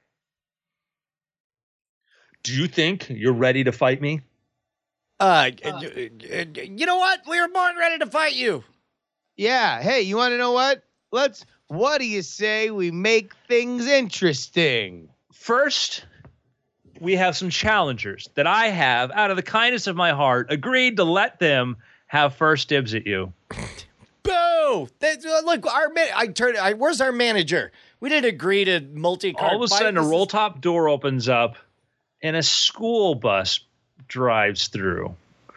Do you think you're ready to fight me? Uh, uh, you know what? We were born ready to fight you. Yeah. Hey, you want to know what? Let's. What do you say we make things interesting? First, we have some challengers that I have, out of the kindness of my heart, agreed to let them have first dibs at you. Boo! That's, uh, look, our man. I turned. I, where's our manager? We didn't agree to multi-card. All of a fight. sudden, a This is- roll top door opens up, and a school bus drives through.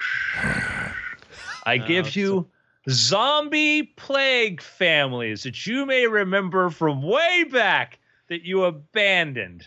I give you zombie plague families that you may remember from way back that you abandoned.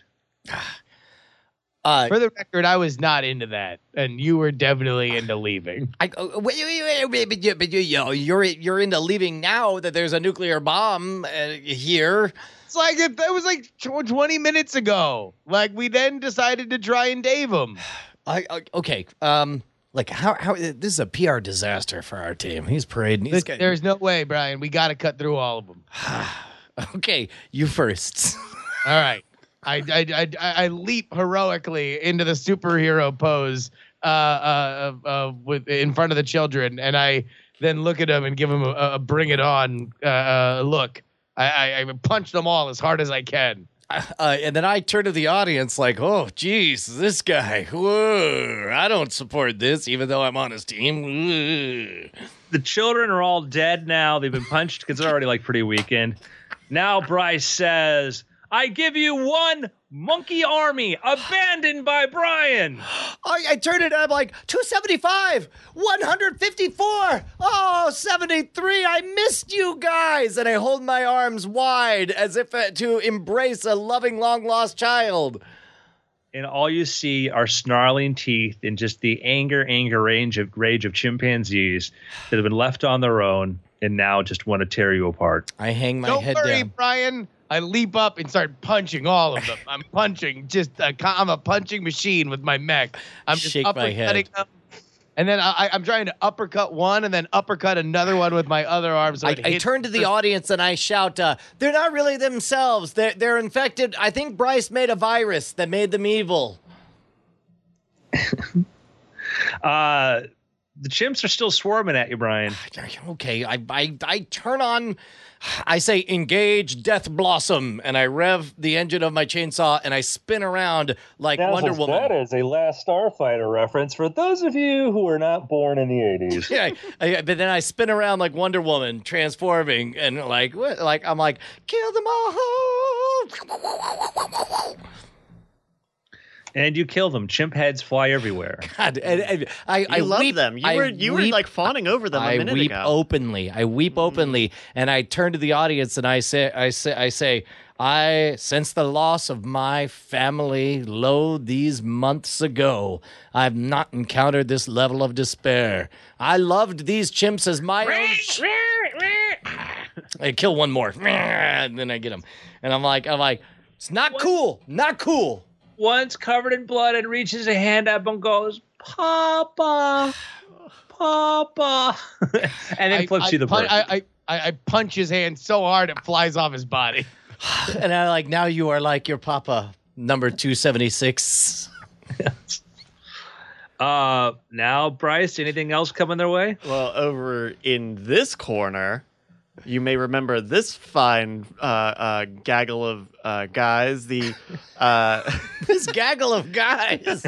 Uh, For the record, I was not into that, and you were definitely into leaving. I, uh, wait, wait, wait, wait, but, you, but you, you know, you're you're into leaving now that there's a nuclear bomb uh, here. It's like it, that was like tw- twenty minutes ago. Like we then decided to try and Dave him. I, I okay. Um, like how how this is a P R disaster for our team. He's parading. He's got, There's no way, Brian. We got to cut through all of them. okay, you first. All right. I, I, I, I leap heroically into the superhero pose uh, uh, uh, with in front of the children, and I then look at them and give them a, a bring it on uh, uh, look. I, I, I punch them all as hard as I can. Uh, and then I turn to the audience like, oh, geez, this guy. Whoa, I don't support this, even though I'm on his team. Whoa. The children are all dead now. They've been punched because they're already like pretty weakened. Now Bryce says, I give you one monkey army abandoned by Brian. I, I turn it and I'm like, two seventy-five, one fifty-four, oh, seventy-three, I missed you guys. And I hold my arms wide as if uh, to embrace a loving, long-lost child. And all you see are snarling teeth and just the anger, anger, range of rage of chimpanzees that have been left on their own and now just want to tear you apart. I hang my Don't head worry, down. Brian. I leap up and start punching all of them. I'm punching, just a, I'm a punching machine with my mech. I'm just Shake my uppercutting head. them. And then I, I'm trying to uppercut one and then uppercut another one with my other arm. So I, it I hits turn to the audience and I shout, uh, they're not really themselves. They're, they're infected. I think Bryce made a virus that made them evil. Uh, the chimps are still swarming at you, Brian. Okay, I, I, I turn on, I say, engage Death Blossom, and I rev the engine of my chainsaw, and I spin around like Wonder Woman. That is a Last Starfighter reference for those of you who were not born in the eighties. Yeah, I, but then I spin around like Wonder Woman, transforming, and like, what, like I'm like, kill them all. And you kill them. Chimp heads fly everywhere. God, and, and I, You I love weep, them. You I were you weep, were like fawning over them a I minute weep ago. openly. I weep openly, and I turn to the audience and I say, I say, I say, I, since the loss of my family, lo, these months ago, I've not encountered this level of despair. I loved these chimps as my own. I kill one more, and then I get him, and I'm like, I'm like, it's not What? cool, not cool. Once covered in blood and reaches a hand up and goes, Papa, Papa. And then I, flips I, you the pun- bird. I, I, I I punch his hand so hard it flies off his body. And I like, now you are like your papa, number two seventy-six. Uh, now, Bryce, anything else coming their way? Well, over in this corner, you may remember this fine uh, uh, gaggle of uh, guys. The uh, This gaggle of guys.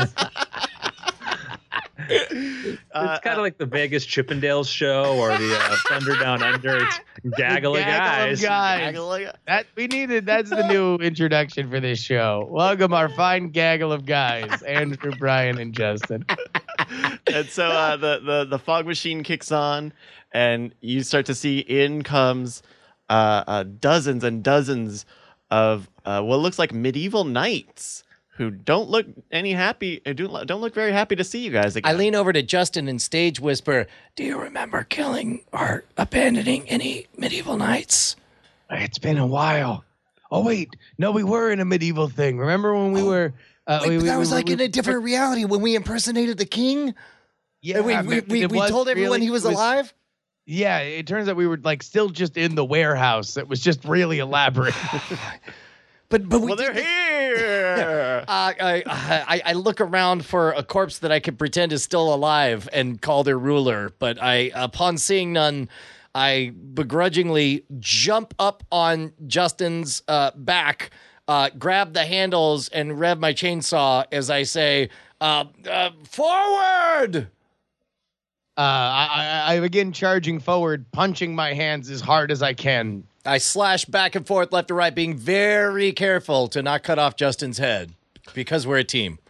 It's kind of like the Vegas Chippendales show or the uh, Thunder Down Under. It's gaggle of Gaggle of guys. guys. gaggle of- That we needed. That's the new introduction for this show. Welcome our fine gaggle of guys, Andrew, Brian, and Justin. and so uh, the, the the fog machine kicks on, and you start to see in comes uh, uh, dozens and dozens of uh, what looks like medieval knights who don't look any happy. uh, Don't don't look very happy to see you guys again. I lean over to Justin and stage whisper, do you remember killing or abandoning any medieval knights? It's been a while. oh wait, no, we were in a medieval thing. Remember when we were? Uh, Wait, we, but we, that was we, like we, in a different reality when we impersonated the king. Yeah, And we we, it we, we was told everyone really- he was, it was alive. Yeah, it turns out we were like still just in the warehouse. It was just really elaborate. But but we Well, they're did- here. Uh, I, I I look around for a corpse that I could pretend is still alive and call their ruler, but I, upon seeing none, I begrudgingly jump up on Justin's uh, back, uh, grab the handles, and rev my chainsaw as I say, uh, uh, "Forward!" Uh, I, I, I begin charging forward, punching my hands as hard as I can. I slash back and forth, left to right, being very careful to not cut off Justin's head because we're a team.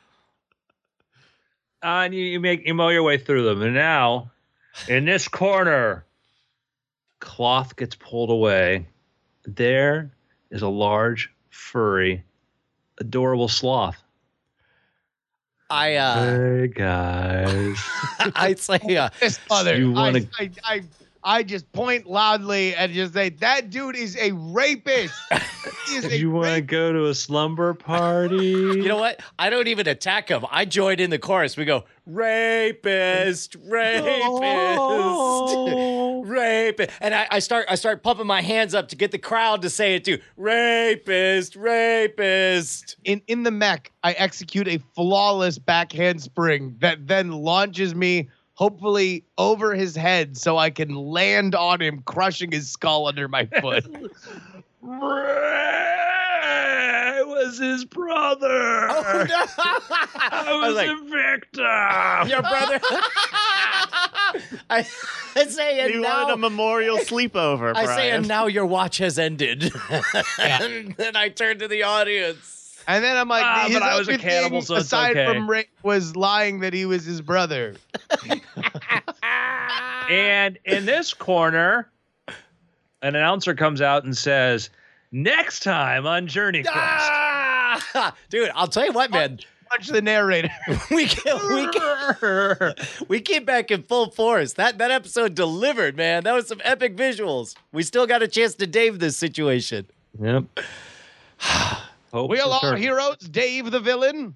Uh, and you, you make you mow your way through them, and now in this corner, cloth gets pulled away. There is a large, furry, adorable sloth. I uh, Hey guys, I say, uh, This mother, You wanna- I, I, I, I just point loudly and just say, that dude is a rapist. He is a you want to rapist. go to a slumber party? you know what? I don't even attack him. I join in the chorus. We go, rapist, rapist, Oh. rapist, and I, I start I start pumping my hands up to get the crowd to say it too. Rapist, rapist. In, in the mech, I execute a flawless backhand spring that then launches me, hopefully, over his head so I can land on him, crushing his skull under my foot. Ray was his brother. Oh, no. I was, like, a victim. your brother. I, I say, and You now wanted a memorial sleepover, I Brian. say, and now your watch has ended. And then I turn to the audience. And then I'm like, Ah, his but I was a other thing, cannibal, so it's aside okay. from rape, was lying that he was his brother. And in this corner, an announcer comes out and says, "Next time on Journey Quest." Ah! Dude, I'll tell you what, man. Punch the narrator. we came, we, came, we came back in full force. That that episode delivered, man. That was some epic visuals. We still got a chance to Dave this situation. Yep. Hope We are all return. heroes. Dave the villain.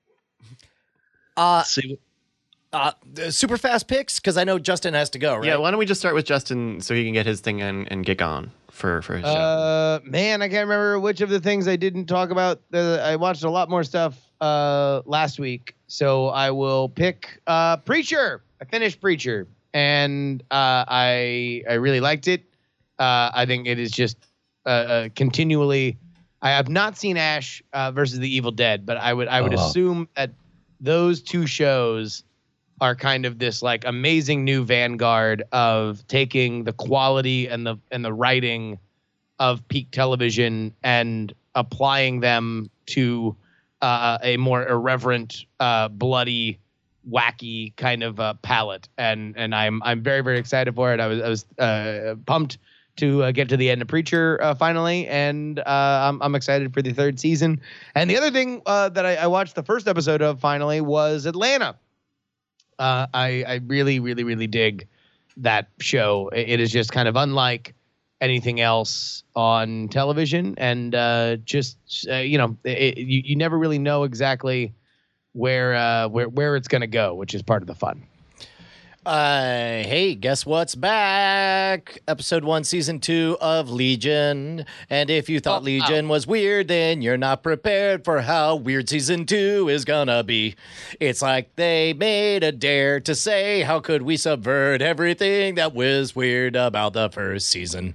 Uh, See, uh, super fast picks because I know Justin has to go. Right? Yeah, why don't we just start with Justin so he can get his thing and, and get on for, for his show? Uh, man, I can't remember which of the things I didn't talk about. Uh, I watched a lot more stuff uh, last week, so I will pick uh, Preacher. I finished Preacher, and uh, I I really liked it. Uh, I think it is just uh, uh, continually. I have not seen Ash uh, versus the Evil Dead, but I would I would Oh. assume that those two shows are kind of this like amazing new vanguard of taking the quality and the and the writing of peak television and applying them to uh, a more irreverent, uh, bloody, wacky kind of uh, palette. And and I'm I'm very very excited for it. I was I was uh, pumped to uh, get to the end of Preacher uh, finally, and uh, I'm I'm excited for the third season. And the other thing uh, that I, I watched the first episode of finally was Atlanta. Uh, I I really really really dig that show. It, it is just kind of unlike anything else on television, and uh, just uh, you know it, you you never really know exactly where uh, where where it's gonna go, which is part of the fun. Uh, hey, guess what's back? Episode one, season two of Legion. And if you thought Oh, Legion was weird, then you're not prepared for how weird season two is gonna be. It's like they made a dare to say, how could we subvert everything that was weird about the first season?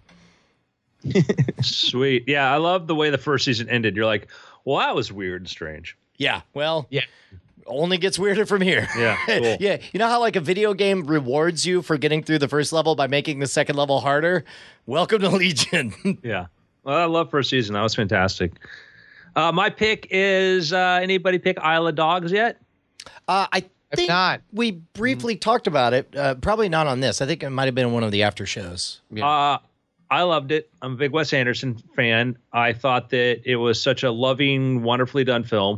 sweet. Yeah, I love the way the first season ended. You're like, well, that was weird and strange. Yeah, well, Yeah. only gets weirder from here. Yeah, cool. Yeah, you know how like a video game rewards you for getting through the first level by making the second level harder? Welcome to Legion. Yeah. Well, I love first season. That was fantastic. Uh, my pick is uh, anybody pick Isle of Dogs yet? Uh, I If think not, we briefly talked about it. Uh, probably not on this. I think it might have been one of the after shows. Yeah. Uh, I loved it. I'm a big Wes Anderson fan. I thought that it was such a loving, wonderfully done film.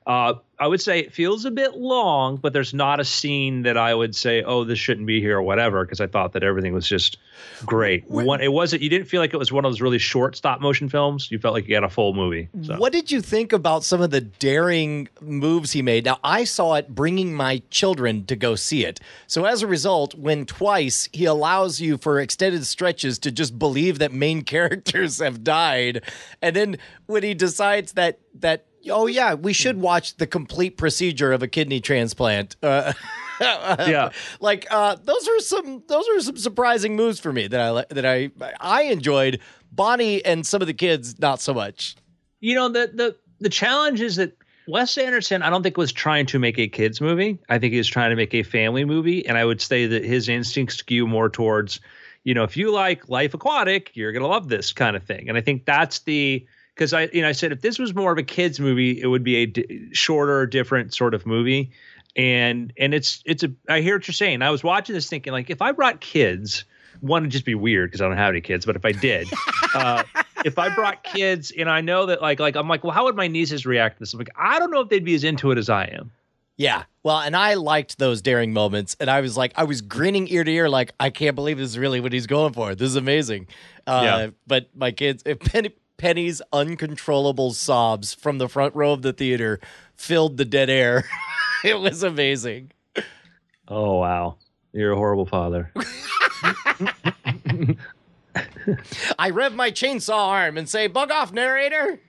Uh, I would say it feels a bit long, but there's not a scene that I would say, oh, this shouldn't be here or whatever, because I thought that everything was just great. One, it wasn't. You didn't feel like it was one of those really short stop motion films. You felt like you had a full movie. So. What did you think about some of the daring moves he made? Now, I saw it bringing my children to go see it. So as a result, when twice he allows you for extended stretches to just believe that main characters have died, and then when he decides that that oh yeah, we should watch the complete procedure of a kidney transplant. Uh, yeah, like uh, those are some those are some surprising moves for me that I that I I enjoyed. Bonnie and some of the kids not so much. You know, the the the challenge is that Wes Anderson, I don't think was trying to make a kids movie. I think he was trying to make a family movie, and I would say that his instincts skew more towards, you know, if you like Life Aquatic, you're gonna love this kind of thing. And I think that's the Because I, you know, I said if this was more of a kids movie, it would be a d- shorter, different sort of movie. And and it's it's a. I hear what you're saying. I was watching this thinking, like, if I brought kids, one would just be weird because I don't have any kids. But if I did, uh, if I brought kids, and I know that, like, like I'm like, well, how would my nieces react to this? I'm like, I don't know if they'd be as into it as I am. Yeah. Well, and I liked those daring moments, and I was like, I was grinning ear to ear, like, I can't believe this is really what he's going for. This is amazing. Uh, Yeah. But my kids, if Penny. Penny's uncontrollable sobs from the front row of the theater filled the dead air. It was amazing. Oh, wow. You're a horrible father. I rev my chainsaw arm and say, bug off, narrator.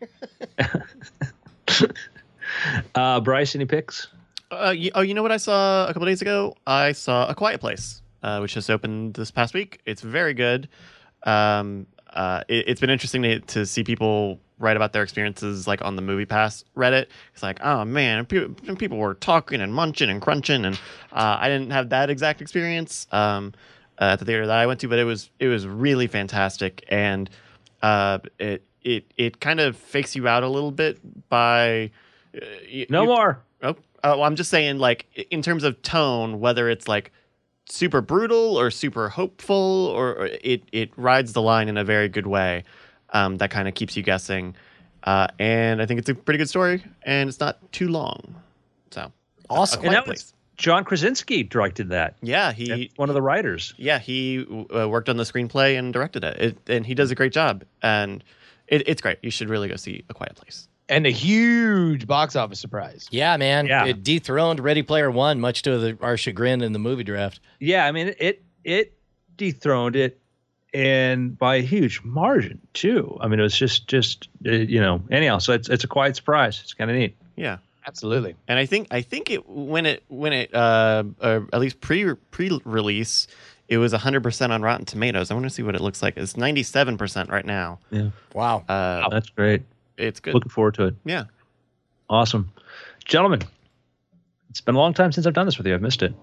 uh, Bryce, any picks? Uh, you, oh, you know what I saw a couple days ago? I saw A Quiet Place, uh, which just opened this past week. It's very good. Um, uh, it, it's been interesting to, to see people write about their experiences, like on the Movie Pass Reddit. It's like, oh man, people, people were talking and munching and crunching, and uh, I didn't have that exact experience um, uh, at the theater that I went to, but it was it was really fantastic, and uh, it it it kind of fakes you out a little bit by uh, you, No you, more. Oh, uh, well, I'm just saying, like, in terms of tone, whether it's like super brutal or super hopeful, or, or it it rides the line in a very good way. Um, that kind of keeps you guessing, uh, and I think it's a pretty good story, and it's not too long. So Awesome. A And Quiet that was John Krasinski directed that. Yeah, he one of the writers. yeah he uh, worked on the screenplay and directed it. it, and he does a great job, and it, it's great. You should really go see A Quiet Place. And a huge box office surprise. Yeah, man. Yeah. It dethroned Ready Player One, much to the, our chagrin in the movie draft. Yeah, I mean it it dethroned it, and by a huge margin too. I mean, it was just just uh, you know. Anyhow, so it's it's a quiet surprise. It's kind of neat. Yeah, Absolutely. and I think I think it when it when it uh, uh at least pre pre release, it was one hundred percent on Rotten Tomatoes. I want to see what it looks like. It's ninety-seven percent right now. Yeah, Wow. Uh, that's great. it's good. Looking forward to it. Yeah. Awesome, gentlemen. It's been a long time since I've done this with you. I've missed it.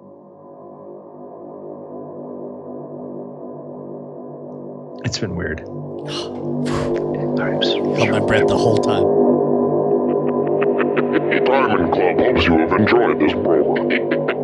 It's been weird. Held my breath the whole time. Diamond Club hopes you have enjoyed this program.